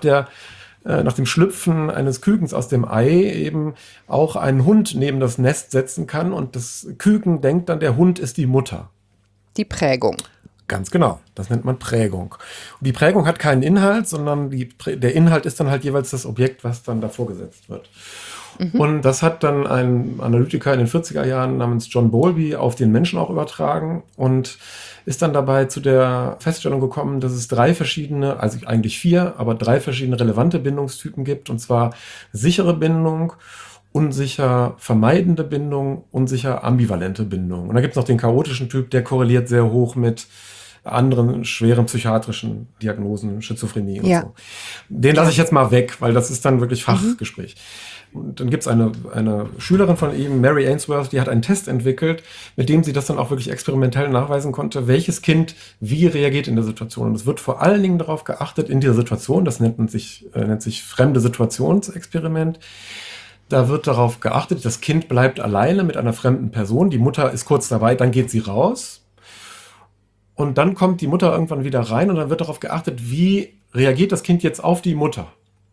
dem Schlüpfen eines Kükens aus dem Ei eben auch einen Hund neben das Nest setzen kann und das Küken denkt dann, der Hund ist die Mutter. Die Prägung. Ganz genau, das nennt man Prägung. Und die Prägung hat keinen Inhalt, sondern der Inhalt ist dann halt jeweils das Objekt, was dann davor gesetzt wird. Und das hat dann ein Analytiker in den 40er Jahren namens John Bowlby auf den Menschen auch übertragen und ist dann dabei zu der Feststellung gekommen, dass es 3 verschiedene, also eigentlich 4, aber 3 verschiedene relevante Bindungstypen gibt, und zwar sichere Bindung, unsicher vermeidende Bindung, unsicher ambivalente Bindung. Und da gibt es noch den chaotischen Typ, der korreliert sehr hoch mit anderen schweren psychiatrischen Diagnosen, Schizophrenie und so. Den lasse ich jetzt mal weg, weil das ist dann wirklich Fachgespräch. Und dann gibt es eine Schülerin von ihm, Mary Ainsworth, die hat einen Test entwickelt, mit dem sie das dann auch wirklich experimentell nachweisen konnte, welches Kind wie reagiert in der Situation. Und es wird vor allen Dingen darauf geachtet, in dieser Situation, das nennt sich fremde Situationsexperiment, da wird darauf geachtet, das Kind bleibt alleine mit einer fremden Person, die Mutter ist kurz dabei, dann geht sie raus. Und dann kommt die Mutter irgendwann wieder rein und dann wird darauf geachtet, wie reagiert das Kind jetzt auf die Mutter.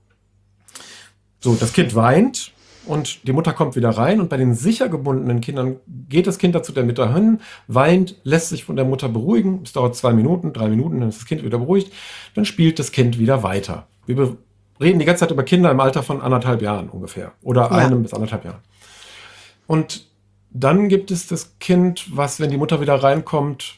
So, das Kind weint und die Mutter kommt wieder rein und bei den sicher gebundenen Kindern geht das Kind dazu der Mutter hin, weint, lässt sich von der Mutter beruhigen. Es dauert 2 Minuten, 3 Minuten, dann ist das Kind wieder beruhigt. Dann spielt das Kind wieder weiter. Wir reden die ganze Zeit über Kinder im Alter von 1,5 Jahren ungefähr oder 1 bis 1,5 Jahren. Und dann gibt es das Kind, was, wenn die Mutter wieder reinkommt,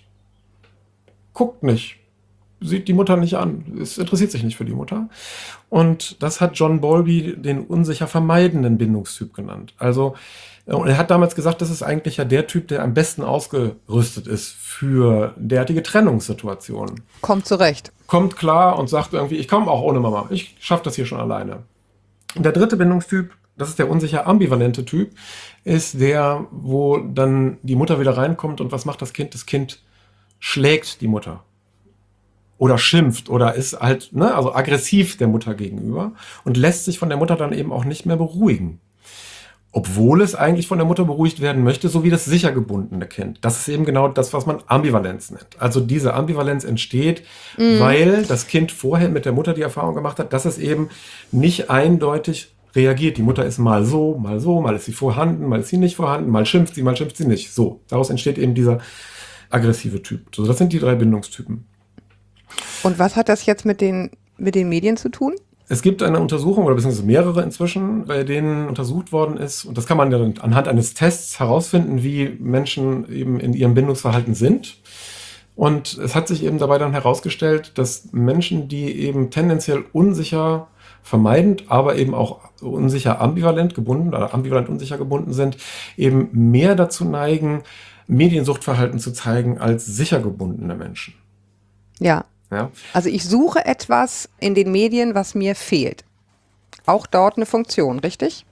guckt nicht. Sieht die Mutter nicht an. Es interessiert sich nicht für die Mutter. Und das hat John Bowlby den unsicher vermeidenden Bindungstyp genannt. Also, und er hat damals gesagt, das ist eigentlich ja der Typ, der am besten ausgerüstet ist für derartige Trennungssituationen. Kommt zurecht. Kommt klar und sagt irgendwie, ich komme auch ohne Mama. Ich schaffe das hier schon alleine. Und der dritte Bindungstyp, das ist der unsicher ambivalente Typ, ist der, wo dann die Mutter wieder reinkommt und was macht das Kind? Das Kind schlägt die Mutter. Oder schimpft oder ist halt, also aggressiv der Mutter gegenüber und lässt sich von der Mutter dann eben auch nicht mehr beruhigen. Obwohl es eigentlich von der Mutter beruhigt werden möchte, so wie das sicher gebundene Kind. Das ist eben genau das, was man Ambivalenz nennt. Also diese Ambivalenz entsteht, weil das Kind vorher mit der Mutter die Erfahrung gemacht hat, dass es eben nicht eindeutig reagiert. Die Mutter ist mal so, mal ist sie vorhanden, mal ist sie nicht vorhanden, mal schimpft sie nicht. So, daraus entsteht eben dieser aggressive Typ. So, das sind die 3 Bindungstypen. Und was hat das jetzt mit den Medien zu tun? Es gibt eine Untersuchung, oder beziehungsweise mehrere inzwischen, bei denen untersucht worden ist, und das kann man ja anhand eines Tests herausfinden, wie Menschen eben in ihrem Bindungsverhalten sind. Und es hat sich eben dabei dann herausgestellt, dass Menschen, die eben tendenziell unsicher vermeidend, aber eben auch unsicher ambivalent gebunden oder ambivalent unsicher gebunden sind, eben mehr dazu neigen, Mediensuchtverhalten zu zeigen als sicher gebundene Menschen. Ja. Ja. Also ich suche etwas in den Medien, was mir fehlt. Auch dort eine Funktion, richtig?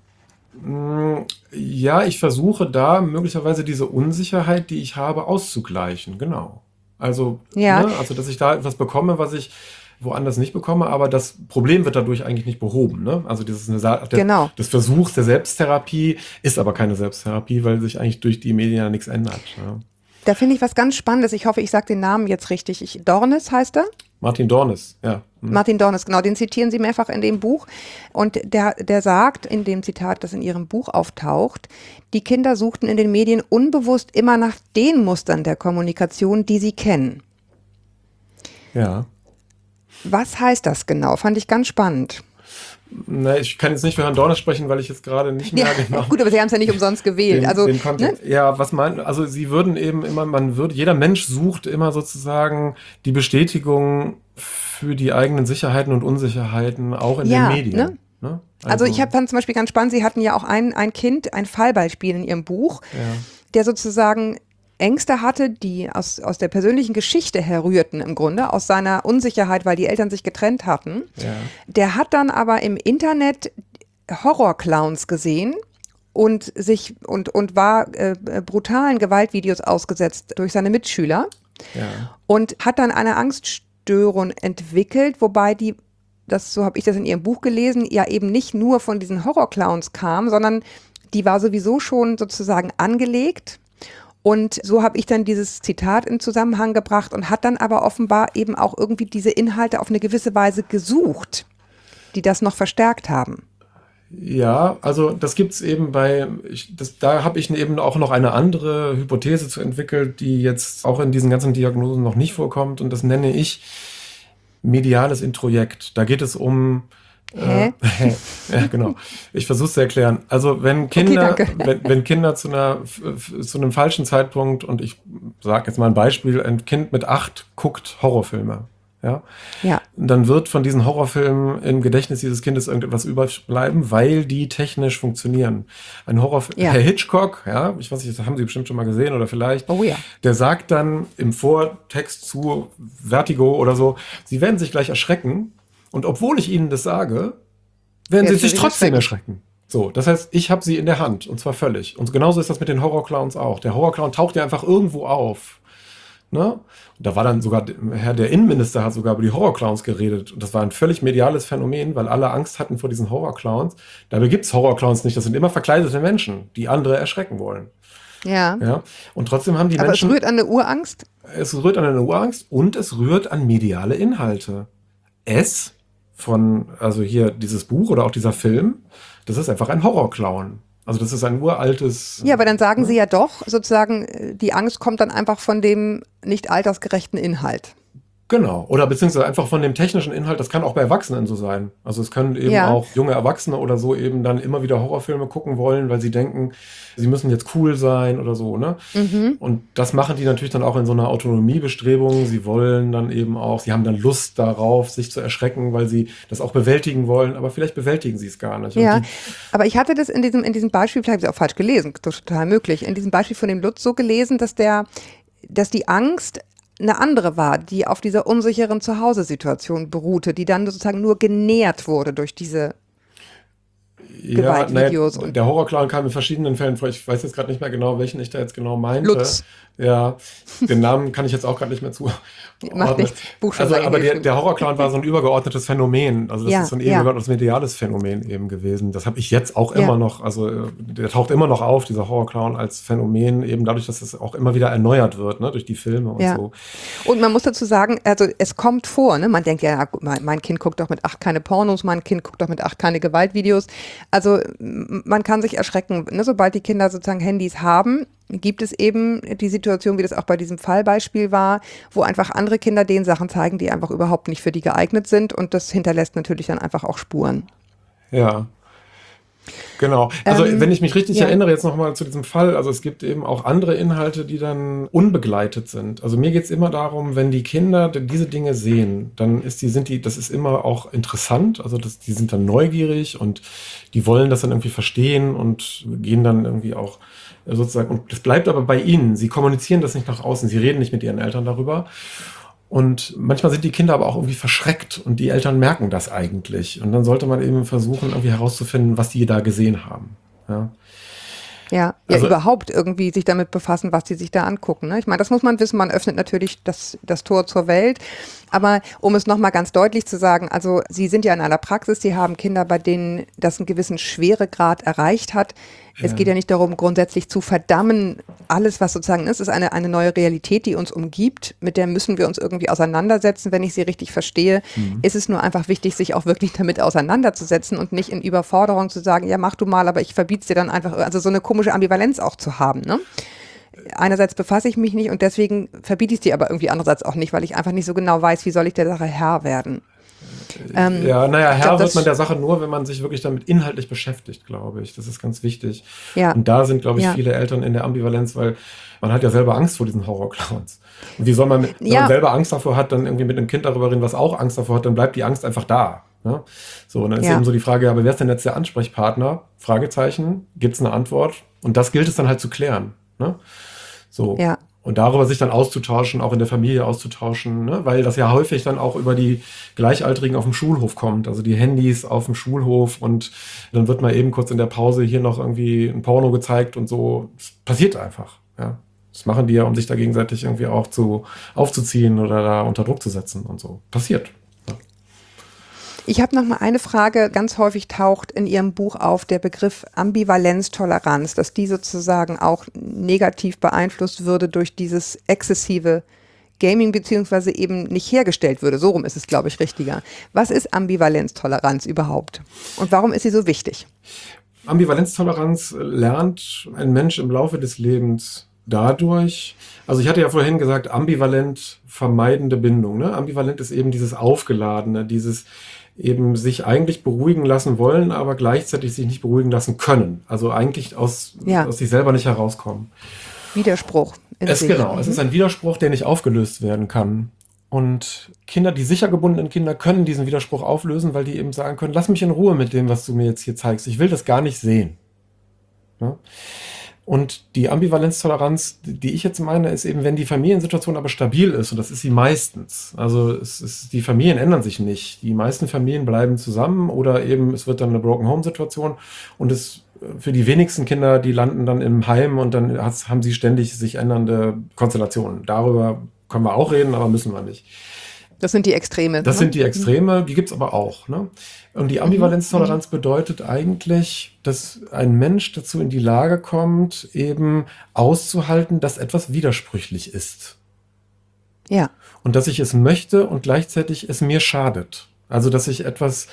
Ja, ich versuche da möglicherweise diese Unsicherheit, die ich habe, auszugleichen. Genau. Also, also dass ich da etwas bekomme, was ich woanders nicht bekomme, aber das Problem wird dadurch eigentlich nicht behoben. Ne? Also das ist des Versuchs der Selbsttherapie ist aber keine Selbsttherapie, weil sich eigentlich durch die Medien ja nichts ändert. Ja. Da finde ich was ganz Spannendes. Ich hoffe, ich sage den Namen jetzt richtig. Dornes heißt er? Martin Dornes, ja. Martin Dornes, genau. Den zitieren Sie mehrfach in dem Buch. Und der sagt in dem Zitat, das in Ihrem Buch auftaucht, die Kinder suchten in den Medien unbewusst immer nach den Mustern der Kommunikation, die sie kennen. Ja. Was heißt das genau? Fand ich ganz spannend. Na, ich kann jetzt nicht für Herrn Dornes sprechen, weil ich jetzt gerade nicht mehr genau. Gut, aber Sie haben es ja nicht umsonst gewählt. Ja, also Sie würden eben immer, jeder Mensch sucht immer sozusagen die Bestätigung für die eigenen Sicherheiten und Unsicherheiten auch in den Medien. Ne? Also ich fand zum Beispiel ganz spannend, Sie hatten ja auch ein Kind, ein Fallbeispiel in Ihrem Buch, der sozusagen Ängste hatte, die aus der persönlichen Geschichte herrührten im Grunde, aus seiner Unsicherheit, weil die Eltern sich getrennt hatten. Ja. Der hat dann aber im Internet Horrorclowns gesehen und war brutalen Gewaltvideos ausgesetzt durch seine Mitschüler und hat dann eine Angststörung entwickelt, wobei so habe ich das in Ihrem Buch gelesen, ja eben nicht nur von diesen Horrorclowns kam, sondern die war sowieso schon sozusagen angelegt. Und so habe ich dann dieses Zitat in Zusammenhang gebracht und hat dann aber offenbar eben auch irgendwie diese Inhalte auf eine gewisse Weise gesucht, die das noch verstärkt haben. Ja, also das gibt's eben da habe ich eben auch noch eine andere Hypothese zu entwickelt, die jetzt auch in diesen ganzen Diagnosen noch nicht vorkommt, und das nenne ich mediales Introjekt. Da geht es um ja, genau. Ich versuche es zu erklären. Also wenn Kinder, wenn Kinder zu einem falschen Zeitpunkt, und ich sage jetzt mal ein Beispiel, ein Kind mit 8 guckt Horrorfilme, ja, dann wird von diesen Horrorfilmen im Gedächtnis dieses Kindes irgendetwas überbleiben, weil die technisch funktionieren. Ein Horrorfilm, Herr Hitchcock, ich weiß nicht, das haben Sie bestimmt schon mal gesehen oder vielleicht, der sagt dann im Vortext zu Vertigo oder so, Sie werden sich gleich erschrecken. Und obwohl ich Ihnen das sage, werden Sie sich trotzdem erschrecken. So, das heißt, ich habe sie in der Hand und zwar völlig. Und genauso ist das mit den Horrorclowns auch. Der Horrorclown taucht ja einfach irgendwo auf. Ne? Und da war dann sogar, der Innenminister hat sogar über die Horrorclowns geredet. Und das war ein völlig mediales Phänomen, weil alle Angst hatten vor diesen Horrorclowns. Dabei gibt es Horrorclowns nicht. Das sind immer verkleidete Menschen, die andere erschrecken wollen. Ja. Ja? Und trotzdem haben die Aber Menschen... es rührt an eine Urangst? Es rührt an eine Urangst und es rührt an mediale Inhalte. Also hier dieses Buch oder auch dieser Film, das ist einfach ein Horrorclown. Also das ist ein uraltes... Ja, aber dann sagen Sie ja doch, sozusagen, die Angst kommt dann einfach von dem nicht altersgerechten Inhalt. Genau, oder beziehungsweise einfach von dem technischen Inhalt, das kann auch bei Erwachsenen so sein. Also es können eben auch junge Erwachsene oder so eben dann immer wieder Horrorfilme gucken wollen, weil sie denken, sie müssen jetzt cool sein oder so, ne? Und das machen die natürlich dann auch in so einer Autonomiebestrebung. Sie wollen dann eben auch, sie haben dann Lust darauf, sich zu erschrecken, weil sie das auch bewältigen wollen, aber vielleicht bewältigen sie es gar nicht. Ja, aber ich hatte das in diesem Beispiel, vielleicht habe ich es auch falsch gelesen, total möglich, in diesem Beispiel von dem Lutz so gelesen, dass die Angst eine andere war, die auf dieser unsicheren Zuhause-Situation beruhte, die dann sozusagen nur genährt wurde durch diese Gewaltvideos. Der Horrorclown kam in verschiedenen Fällen vor. Ich weiß jetzt gerade nicht mehr genau, welchen ich da jetzt genau meinte. Lutz. Ja, den Namen kann ich jetzt auch gerade nicht mehr zuordnen. Macht nichts. Aber der Horrorclown war so ein übergeordnetes Phänomen. Also das ist so ein übergeordnetes mediales Phänomen eben gewesen. Das habe ich jetzt auch immer noch, also der taucht immer noch auf, dieser Horrorclown als Phänomen, eben dadurch, dass es auch immer wieder erneuert wird, ne, durch die Filme und so. Und man muss dazu sagen, also es kommt vor, ne? Man denkt ja, mein Kind guckt doch mit 8 keine Pornos, mein Kind guckt doch mit 8 keine Gewaltvideos. Also man kann sich erschrecken, ne? Sobald die Kinder sozusagen Handys haben, gibt es eben die Situation, wie das auch bei diesem Fallbeispiel war, wo einfach andere Kinder denen Sachen zeigen, die einfach überhaupt nicht für die geeignet sind und das hinterlässt natürlich dann einfach auch Spuren. Ja. Genau. Also wenn ich mich richtig erinnere, jetzt nochmal zu diesem Fall, also es gibt eben auch andere Inhalte, die dann unbegleitet sind. Also mir geht es immer darum, wenn die Kinder diese Dinge sehen, dann das ist immer auch interessant, also die sind dann neugierig und die wollen das dann irgendwie verstehen und gehen dann irgendwie auch sozusagen, und das bleibt aber bei ihnen. Sie kommunizieren das nicht nach außen, sie reden nicht mit ihren Eltern darüber. Und manchmal sind die Kinder aber auch irgendwie verschreckt und die Eltern merken das eigentlich. Und dann sollte man eben versuchen, irgendwie herauszufinden, was die da gesehen haben. Ja, also, überhaupt irgendwie sich damit befassen, was die sich da angucken. Ne? Ich meine, das muss man wissen, man öffnet natürlich das Tor zur Welt. Aber um es nochmal ganz deutlich zu sagen, also Sie sind ja in einer Praxis, Sie haben Kinder, bei denen das einen gewissen Schweregrad erreicht hat. Es geht ja nicht darum, grundsätzlich zu verdammen, alles, was sozusagen ist, ist eine neue Realität, die uns umgibt, mit der müssen wir uns irgendwie auseinandersetzen. Wenn ich sie richtig verstehe, ist es nur einfach wichtig, sich auch wirklich damit auseinanderzusetzen und nicht in Überforderung zu sagen, ja, mach du mal, aber ich verbiete es dir dann einfach, also so eine komische Ambivalenz auch zu haben, ne? Einerseits befasse ich mich nicht und deswegen verbiete ich es dir aber irgendwie andererseits auch nicht, weil ich einfach nicht so genau weiß, wie soll ich der Sache Herr werden. Herr wird man der Sache nur, wenn man sich wirklich damit inhaltlich beschäftigt, glaube ich. Das ist ganz wichtig. Ja. Und da sind, glaube ich, viele Eltern in der Ambivalenz, weil man hat ja selber Angst vor diesen Horrorclowns. Und wie soll man, wenn man selber Angst davor hat, dann irgendwie mit einem Kind darüber reden, was auch Angst davor hat, dann bleibt die Angst einfach da. Ne? So, und dann ist eben so die Frage, aber wer ist denn jetzt der Ansprechpartner? Fragezeichen, gibt es eine Antwort? Und das gilt es dann halt zu klären. Ne? So. Ja. Und darüber sich dann auszutauschen, auch in der Familie auszutauschen, ne? Weil das ja häufig dann auch über die Gleichaltrigen auf dem Schulhof kommt, also die Handys auf dem Schulhof und dann wird mal eben kurz in der Pause hier noch irgendwie ein Porno gezeigt und so. Das passiert einfach, ja. Das machen die ja, um sich da gegenseitig irgendwie auch aufzuziehen oder da unter Druck zu setzen und so. Passiert. Ja. Ich habe noch mal eine Frage, ganz häufig taucht in Ihrem Buch auf der Begriff Ambivalenztoleranz, dass die sozusagen auch negativ beeinflusst würde durch dieses exzessive Gaming beziehungsweise eben nicht hergestellt würde. So rum ist es, glaube ich, richtiger. Was ist Ambivalenztoleranz überhaupt und warum ist sie so wichtig? Ambivalenztoleranz lernt ein Mensch im Laufe des Lebens dadurch, also ich hatte ja vorhin gesagt, ambivalent vermeidende Bindung. Ne? Ambivalent ist eben dieses Aufgeladene, dieses eben sich eigentlich beruhigen lassen wollen, aber gleichzeitig sich nicht beruhigen lassen können. Also eigentlich aus sich selber nicht herauskommen. Widerspruch. Genau, es ist ein Widerspruch, der nicht aufgelöst werden kann. Und Kinder, die sicher gebundenen Kinder, können diesen Widerspruch auflösen, weil die eben sagen können, lass mich in Ruhe mit dem, was du mir jetzt hier zeigst. Ich will das gar nicht sehen. Ja? Und die Ambivalenztoleranz, die ich jetzt meine, ist eben, wenn die Familiensituation aber stabil ist, und das ist sie meistens. Also die Familien ändern sich nicht. Die meisten Familien bleiben zusammen oder eben es wird dann eine Broken-Home-Situation und für die wenigsten Kinder, die landen dann im Heim und dann haben sie ständig sich ändernde Konstellationen. Darüber können wir auch reden, aber müssen wir nicht. Das sind die Extreme. Das sind die Extreme, die gibt's aber auch. Ne? Und die Ambivalenztoleranz bedeutet eigentlich, dass ein Mensch dazu in die Lage kommt, eben auszuhalten, dass etwas widersprüchlich ist. Ja. Und dass ich es möchte und gleichzeitig es mir schadet. Also dass mir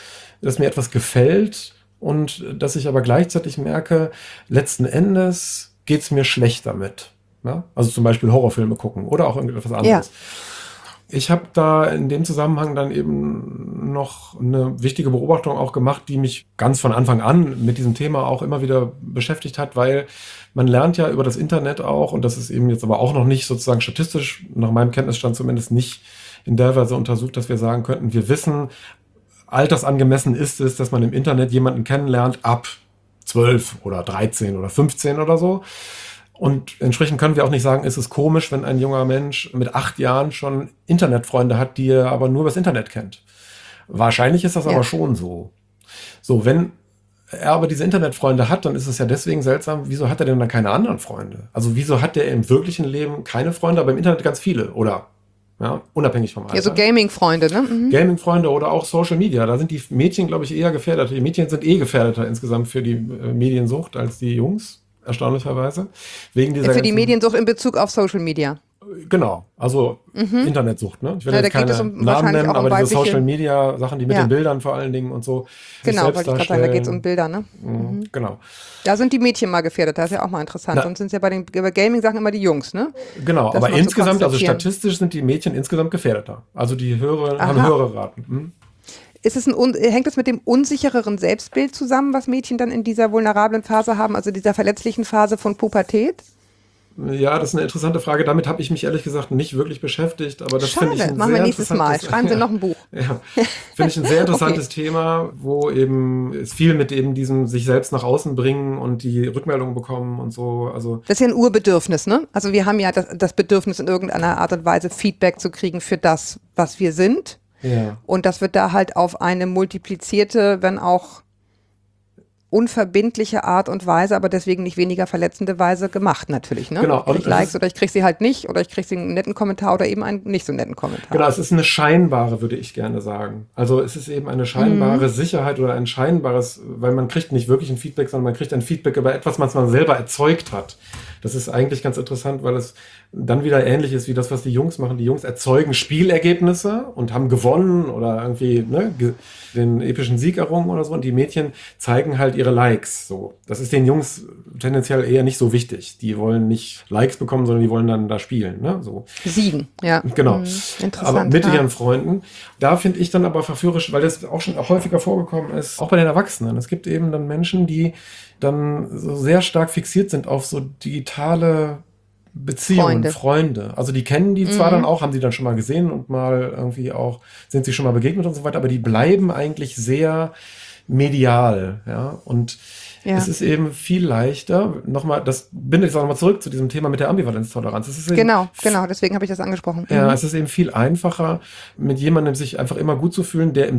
etwas gefällt und dass ich aber gleichzeitig merke, letzten Endes geht's mir schlecht damit. Ja? Also zum Beispiel Horrorfilme gucken oder auch irgendetwas anderes. Ja. Ich habe da in dem Zusammenhang dann eben noch eine wichtige Beobachtung auch gemacht, die mich ganz von Anfang an mit diesem Thema auch immer wieder beschäftigt hat, weil man lernt ja über das Internet auch, und das ist eben jetzt aber auch noch nicht sozusagen statistisch, nach meinem Kenntnisstand zumindest nicht in der Weise untersucht, dass wir sagen könnten, wir wissen, altersangemessen ist es, dass man im Internet jemanden kennenlernt ab 12 oder 13 oder 15 oder so. Und entsprechend können wir auch nicht sagen, ist es komisch, wenn ein junger Mensch mit 8 Jahren schon Internetfreunde hat, die er aber nur übers Internet kennt. Wahrscheinlich ist das aber schon so. So, wenn er aber diese Internetfreunde hat, dann ist es ja deswegen seltsam, wieso hat er denn dann keine anderen Freunde? Also wieso hat er im wirklichen Leben keine Freunde, aber im Internet ganz viele? Oder ja, unabhängig vom Alter. Ja, so Gaming-Freunde, ne? Mhm. Gaming-Freunde oder auch Social Media. Da sind die Mädchen, glaube ich, eher gefährdet. Die Mädchen sind gefährdeter insgesamt für die Mediensucht als die Jungs. Erstaunlicherweise. Wegen dieser für die Mediensucht in Bezug auf Social Media. Genau, also Internetsucht. Ne? Ich will jetzt keine Namen nennen, aber diese Social Media Sachen, die mit den Bildern vor allen Dingen und so. Genau, wollte ich gerade sagen, da geht es um Bilder. Ne? Genau. Da sind die Mädchen mal gefährdet, das ist ja auch mal interessant. Sonst sind es ja bei Gaming-Sachen immer die Jungs. Ne? Genau, aber insgesamt, also statistisch sind die Mädchen insgesamt gefährdeter. Also die haben höhere Raten. Hängt es mit dem unsichereren Selbstbild zusammen, was Mädchen dann in dieser vulnerablen Phase haben, also dieser verletzlichen Phase von Pubertät? Ja, das ist eine interessante Frage. Damit habe ich mich ehrlich gesagt nicht wirklich beschäftigt. Aber das finde ich ein machen wir nächstes Mal. Schreiben Sie noch ein Buch. Ja, finde ich ein sehr interessantes Thema, wo eben es viel mit eben diesem sich selbst nach außen bringen und die Rückmeldungen bekommen und so. Also das ist ja ein Urbedürfnis, ne? Also wir haben ja das Bedürfnis, in irgendeiner Art und Weise Feedback zu kriegen für das, was wir sind. Ja. Und das wird da halt auf eine multiplizierte, wenn auch unverbindliche Art und Weise, aber deswegen nicht weniger verletzende Weise gemacht natürlich. Ne? Genau. Ich krieg Likes oder ich kriege sie halt nicht oder ich kriege sie einen netten Kommentar oder eben einen nicht so netten Kommentar. Genau, es ist eine scheinbare, würde ich gerne sagen. Also es ist eben eine scheinbare Sicherheit oder ein scheinbares, weil man kriegt nicht wirklich ein Feedback, sondern man kriegt ein Feedback über etwas, was man selber erzeugt hat. Das ist eigentlich ganz interessant, weil es dann wieder ähnlich ist wie das, was die Jungs machen. Die Jungs erzeugen Spielergebnisse und haben gewonnen oder irgendwie den epischen Sieg errungen oder so. Und die Mädchen zeigen halt ihre Likes. So, das ist den Jungs tendenziell eher nicht so wichtig. Die wollen nicht Likes bekommen, sondern die wollen dann da spielen. Ne? So. Siegen, ja. Genau. Interessant. Aber mit ihren Freunden. Da finde ich dann aber verführerisch, weil das auch schon häufiger vorgekommen ist, auch bei den Erwachsenen. Es gibt eben dann Menschen, die dann so sehr stark fixiert sind auf so digitale Beziehungen, Freunde. Also die kennen die zwar dann auch, haben sie dann schon mal gesehen und mal irgendwie auch, sind sie schon mal begegnet und so weiter, aber die bleiben eigentlich sehr medial, ja. Und es ist eben viel leichter, nochmal, das bindet jetzt auch nochmal zurück zu diesem Thema mit der Ambivalenztoleranz. Es ist eben genau, deswegen habe ich das angesprochen. Ja, es ist eben viel einfacher, mit jemandem sich einfach immer gut zu fühlen, mit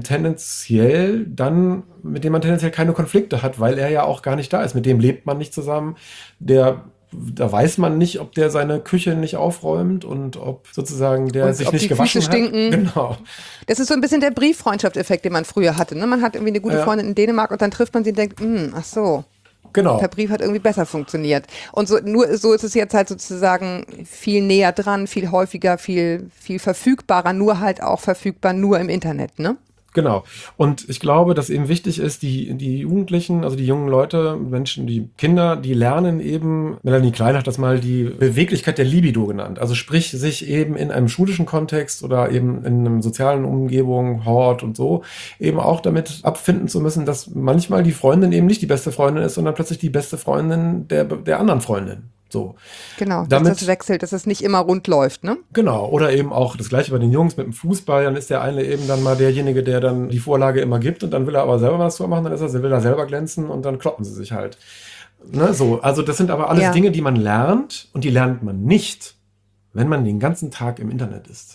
dem man tendenziell keine Konflikte hat, weil er ja auch gar nicht da ist. Mit dem lebt man nicht zusammen, da weiß man nicht, ob der seine Küche nicht aufräumt und ob sozusagen der und sich nicht gewaschen hat. Genau. Das ist so ein bisschen der Brieffreundschaft-Effekt, den man früher hatte. Ne? Man hat irgendwie eine gute Freundin in Dänemark und dann trifft man sie und denkt, ach so. Genau. Der Brief hat irgendwie besser funktioniert. Und so ist es jetzt halt sozusagen viel näher dran, viel häufiger, viel verfügbarer, nur halt auch verfügbar nur im Internet, ne? Genau. Und ich glaube, dass eben wichtig ist, die Jugendlichen, also die jungen Leute, Menschen, die Kinder, die lernen eben, Melanie Klein hat das mal die Beweglichkeit der Libido genannt. Also sprich, sich eben in einem schulischen Kontext oder eben in einer sozialen Umgebung, Hort und so, eben auch damit abfinden zu müssen, dass manchmal die Freundin eben nicht die beste Freundin ist, sondern plötzlich die beste Freundin der anderen Freundin. So. Genau, dass das wechselt, dass es nicht immer rund läuft, ne? Genau, oder eben auch das Gleiche bei den Jungs mit dem Fußball, dann ist der eine eben dann mal derjenige, der dann die Vorlage immer gibt und dann will er aber selber was vormachen, will er selber glänzen und dann kloppen sie sich halt. Ne, so. Also das sind aber alles Dinge, die man lernt und die lernt man nicht, wenn man den ganzen Tag im Internet ist.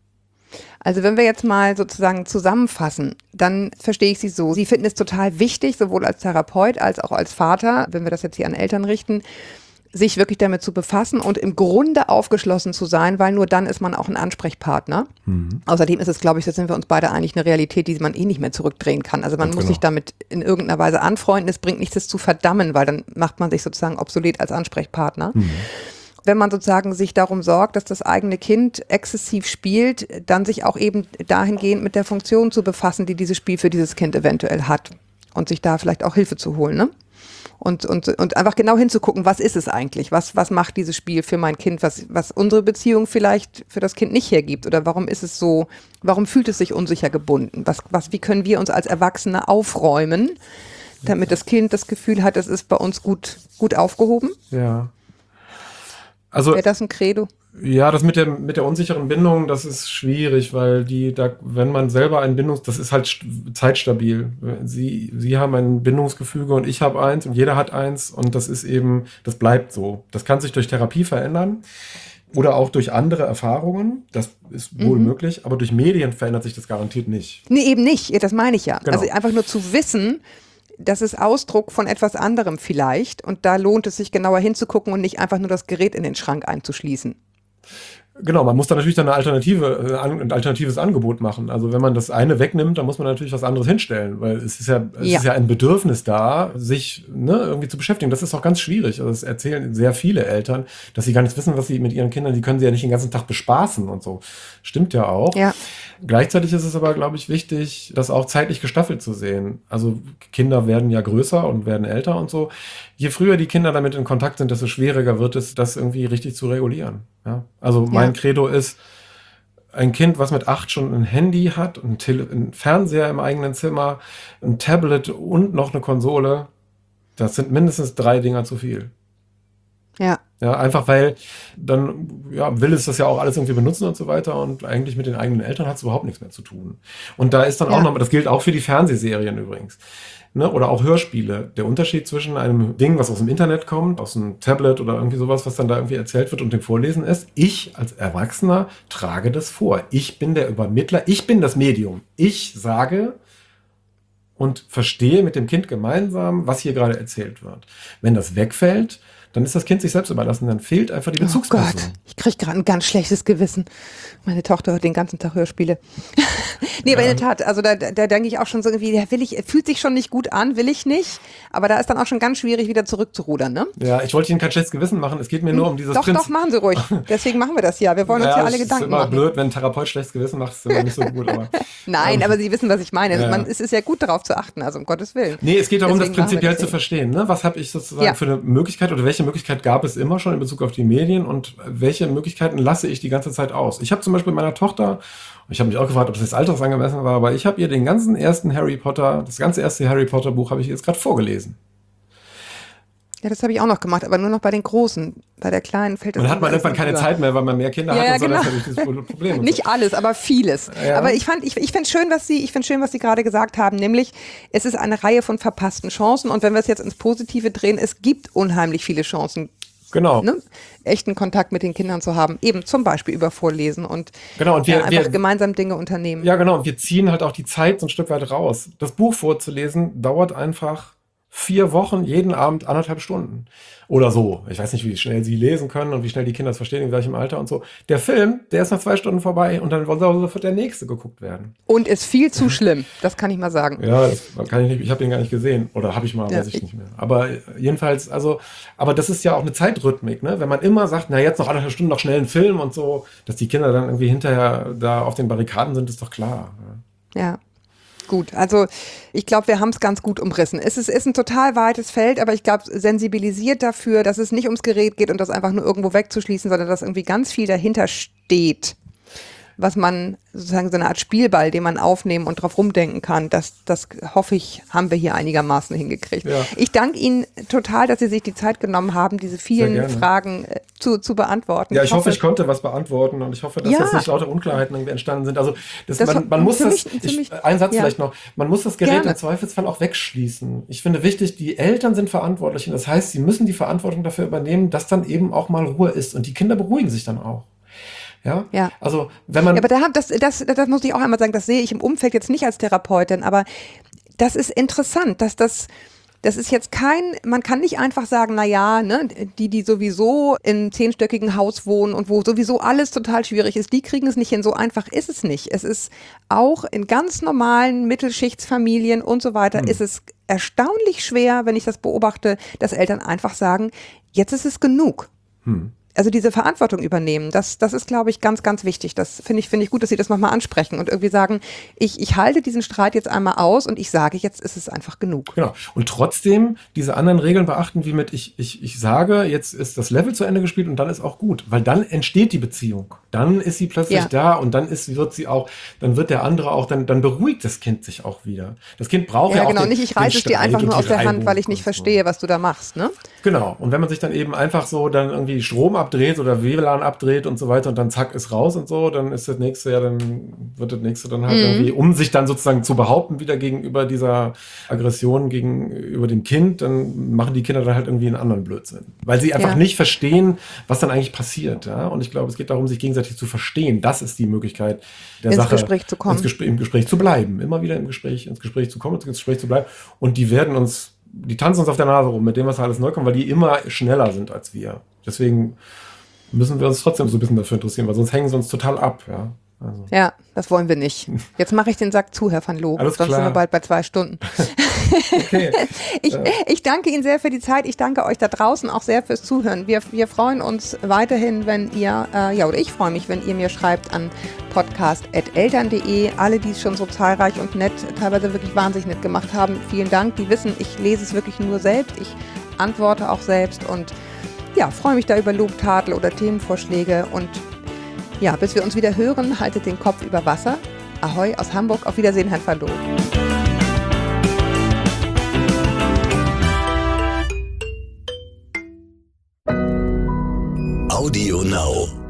Also wenn wir jetzt mal sozusagen zusammenfassen, dann verstehe ich Sie so. Sie finden es total wichtig, sowohl als Therapeut als auch als Vater, wenn wir das jetzt hier an Eltern richten, sich wirklich damit zu befassen und im Grunde aufgeschlossen zu sein, weil nur dann ist man auch ein Ansprechpartner. Außerdem ist es, glaube ich, da sind wir uns beide eigentlich eine Realität, die man eh nicht mehr zurückdrehen kann. Also man muss sich damit in irgendeiner Weise anfreunden. Es bringt nichts, das zu verdammen, weil dann macht man sich sozusagen obsolet als Ansprechpartner. Wenn man sozusagen sich darum sorgt, dass das eigene Kind exzessiv spielt, dann sich auch eben dahingehend mit der Funktion zu befassen, die dieses Spiel für dieses Kind eventuell hat und sich da vielleicht auch Hilfe zu holen, ne? Und einfach genau hinzugucken, was ist es eigentlich? Was macht dieses Spiel für mein Kind, was unsere Beziehung vielleicht für das Kind nicht hergibt? Oder warum ist es so, warum fühlt es sich unsicher gebunden? Wie können wir uns als Erwachsene aufräumen, damit das Kind das Gefühl hat, es ist bei uns gut aufgehoben? Ja. Also, wäre das ein Credo? Ja, das mit der unsicheren Bindung, das ist schwierig, weil wenn man selber das ist halt zeitstabil. Sie haben ein Bindungsgefüge und ich habe eins und jeder hat eins und das bleibt so. Das kann sich durch Therapie verändern oder auch durch andere Erfahrungen. Das ist wohl möglich, aber durch Medien verändert sich das garantiert nicht. Nee, eben nicht. Das meine ich ja. Genau. Also einfach nur zu wissen, das ist Ausdruck von etwas anderem vielleicht und da lohnt es sich genauer hinzugucken und nicht einfach nur das Gerät in den Schrank einzuschließen. Genau, man muss da natürlich dann ein alternatives Angebot machen. Also wenn man das eine wegnimmt, dann muss man natürlich was anderes hinstellen, weil es ist ja ein Bedürfnis da, sich irgendwie zu beschäftigen. Das ist auch ganz schwierig. Also das erzählen sehr viele Eltern, dass sie gar nicht wissen, was sie mit ihren Kindern, die können sie ja nicht den ganzen Tag bespaßen und so. Stimmt ja auch. Ja. Gleichzeitig ist es aber, glaube ich, wichtig, das auch zeitlich gestaffelt zu sehen. Also Kinder werden ja größer und werden älter und so. Je früher die Kinder damit in Kontakt sind, desto schwieriger wird es, das irgendwie richtig zu regulieren. Ja? Also mein Credo ist, ein Kind, was mit 8 schon ein Handy hat, ein Fernseher im eigenen Zimmer, ein Tablet und noch eine Konsole, das sind mindestens 3 Dinger zu viel. Ja. Ja, einfach weil dann will es das ja auch alles irgendwie benutzen und so weiter und eigentlich mit den eigenen Eltern hat es überhaupt nichts mehr zu tun. Und da ist dann auch nochmal, das gilt auch für die Fernsehserien übrigens, ne? Oder auch Hörspiele. Der Unterschied zwischen einem Ding, was aus dem Internet kommt, aus einem Tablet oder irgendwie sowas, was dann da irgendwie erzählt wird und dem Vorlesen ist, ich als Erwachsener trage das vor. Ich bin der Übermittler, ich bin das Medium. Ich sage und verstehe mit dem Kind gemeinsam, was hier gerade erzählt wird. Wenn das wegfällt, dann ist das Kind sich selbst überlassen, dann fehlt einfach die Bezugsperson. Oh Gott, ich kriege gerade ein ganz schlechtes Gewissen. Meine Tochter hört den ganzen Tag Hörspiele. Nee, aber in der Tat, also da denke ich auch schon so irgendwie, fühlt sich schon nicht gut an, will ich nicht, aber da ist dann auch schon ganz schwierig, wieder zurückzurudern, ne? Ja, ich wollte Ihnen kein schlechtes Gewissen machen, es geht mir nur um dieses Prinzip. Doch, machen Sie ruhig, deswegen machen wir das ja, wir wollen uns ja alle Gedanken machen. Es ist immer blöd, wenn ein Therapeut schlechtes Gewissen macht, ist immer nicht so gut, aber... Nein, aber Sie wissen, was ich meine, es ist ja gut, darauf zu achten, also um Gottes Willen. Nee, es geht darum, das prinzipiell zu verstehen, ne? Was habe ich sozusagen für eine Möglichkeit oder welche Möglichkeit gab es immer schon in Bezug auf die Medien und welche Möglichkeiten lasse ich die ganze Zeit aus? Ich habe zum Beispiel meiner Tochter, ich habe mich auch gefragt, ob das jetzt altersangemessen war, aber ich habe ihr das ganze erste Harry Potter Buch habe ich jetzt gerade vorgelesen. Ja, das habe ich auch noch gemacht, aber nur noch bei den Großen. Bei der Kleinen fällt das. Man hat irgendwann keine Zeit mehr, weil man mehr Kinder hat und so, das ist natürlich das Problem. Nicht alles, aber vieles. Ja. Aber ich finde schön, was Sie gerade gesagt haben, nämlich es ist eine Reihe von verpassten Chancen und wenn wir es jetzt ins Positive drehen, es gibt unheimlich viele Chancen. Genau. Ne? Echten Kontakt mit den Kindern zu haben, eben zum Beispiel über Vorlesen und wir einfach gemeinsam Dinge unternehmen. Ja, genau. Und wir ziehen halt auch die Zeit so ein Stück weit raus. Das Buch vorzulesen dauert einfach 4 Wochen, jeden Abend 1,5 Stunden. Oder so. Ich weiß nicht, wie schnell Sie lesen können und wie schnell die Kinder das verstehen, in welchem Alter und so. Der Film, der ist nach 2 Stunden vorbei und dann soll sofort der nächste geguckt werden. Und ist viel zu schlimm, das kann ich mal sagen. Ja, das kann ich nicht. Ich habe den gar nicht gesehen. Oder habe ich mal, weiß ich nicht mehr. Aber jedenfalls, aber das ist ja auch eine Zeitrhythmik, ne? Wenn man immer sagt, na jetzt noch 1,5 Stunden, noch schnell einen Film und so, dass die Kinder dann irgendwie hinterher da auf den Barrikaden sind, ist doch klar. Ja. Gut, also ich glaube, wir haben es ganz gut umrissen. Es ist ein total weites Feld, aber ich glaube, sensibilisiert dafür, dass es nicht ums Gerät geht und das einfach nur irgendwo wegzuschließen, sondern dass irgendwie ganz viel dahinter steht, was man sozusagen so eine Art Spielball, den man aufnehmen und drauf rumdenken kann. Das hoffe ich, haben wir hier einigermaßen hingekriegt. Ja. Ich danke Ihnen total, dass Sie sich die Zeit genommen haben, diese vielen Fragen zu beantworten. Ja, ich hoffe, ich konnte was beantworten und ich hoffe, dass jetzt nicht lauter Unklarheiten irgendwie entstanden sind. Also man muss ein Satz vielleicht noch, man muss das Gerät im Zweifelsfall auch wegschließen. Ich finde wichtig, die Eltern sind verantwortlich und das heißt, sie müssen die Verantwortung dafür übernehmen, dass dann eben auch mal Ruhe ist und die Kinder beruhigen sich dann auch. Ja. Also wenn man. Ja, aber das muss ich auch einmal sagen, das sehe ich im Umfeld jetzt nicht als Therapeutin, aber das ist interessant, dass das ist jetzt man kann nicht einfach sagen, die sowieso in 10-stöckigen Haus wohnen und wo sowieso alles total schwierig ist, die kriegen es nicht hin. So einfach ist es nicht. Es ist auch in ganz normalen Mittelschichtsfamilien und so weiter, ist es erstaunlich schwer, wenn ich das beobachte, dass Eltern einfach sagen, jetzt ist es genug. Also diese Verantwortung übernehmen, das ist, glaube ich, ganz, ganz wichtig. Das finde ich gut, dass Sie das nochmal ansprechen und irgendwie sagen, ich halte diesen Streit jetzt einmal aus und ich sage, jetzt ist es einfach genug. Genau. Und trotzdem diese anderen Regeln beachten, wie mit ich sage, jetzt ist das Level zu Ende gespielt und dann ist auch gut. Weil dann entsteht die Beziehung. Dann ist sie plötzlich da und dann wird der andere auch, dann beruhigt das Kind sich auch wieder. Das Kind braucht ja auch genau, nicht ich reiße es dir einfach nur aus der Hand, weil ich nicht verstehe, was du da machst, ne? Genau. Und wenn man sich dann eben einfach so dann irgendwie Strom abdreht oder WLAN abdreht und so weiter und dann zack ist raus und so, dann ist das nächste dann wird das nächste dann halt irgendwie, um sich dann sozusagen zu behaupten wieder gegenüber dieser Aggression gegenüber dem Kind, dann machen die Kinder dann halt irgendwie einen anderen Blödsinn. Weil sie einfach nicht verstehen, was dann eigentlich passiert. Ja? Und ich glaube, es geht darum, sich gegenseitig zu verstehen. Das ist die Möglichkeit der Sache. Ins Gespräch zu kommen. Im Gespräch zu bleiben. Immer wieder ins Gespräch zu kommen, ins Gespräch zu bleiben. Und die tanzen uns auf der Nase rum mit dem, was alles neu kommt, weil die immer schneller sind als wir. Deswegen müssen wir uns trotzdem so ein bisschen dafür interessieren, weil sonst hängen sie uns total ab. Ja, also. Ja, das wollen wir nicht. Jetzt mache ich den Sack zu, Herr van Loo. Alles sonst klar. sind wir bald bei 2 Stunden. Okay. Ich danke Ihnen sehr für die Zeit. Ich danke euch da draußen auch sehr fürs Zuhören. Wir freuen uns weiterhin, wenn ihr, oder ich freue mich, wenn ihr mir schreibt an podcast@eltern.de. Alle, die es schon so zahlreich und nett, teilweise wirklich wahnsinnig nett gemacht haben, vielen Dank. Die wissen, ich lese es wirklich nur selbst. Ich antworte auch selbst und freue mich da über Lob, Tadel oder Themenvorschläge. Und bis wir uns wieder hören, haltet den Kopf über Wasser. Ahoi aus Hamburg. Auf Wiedersehen, Herrn van Loo. Audio Now.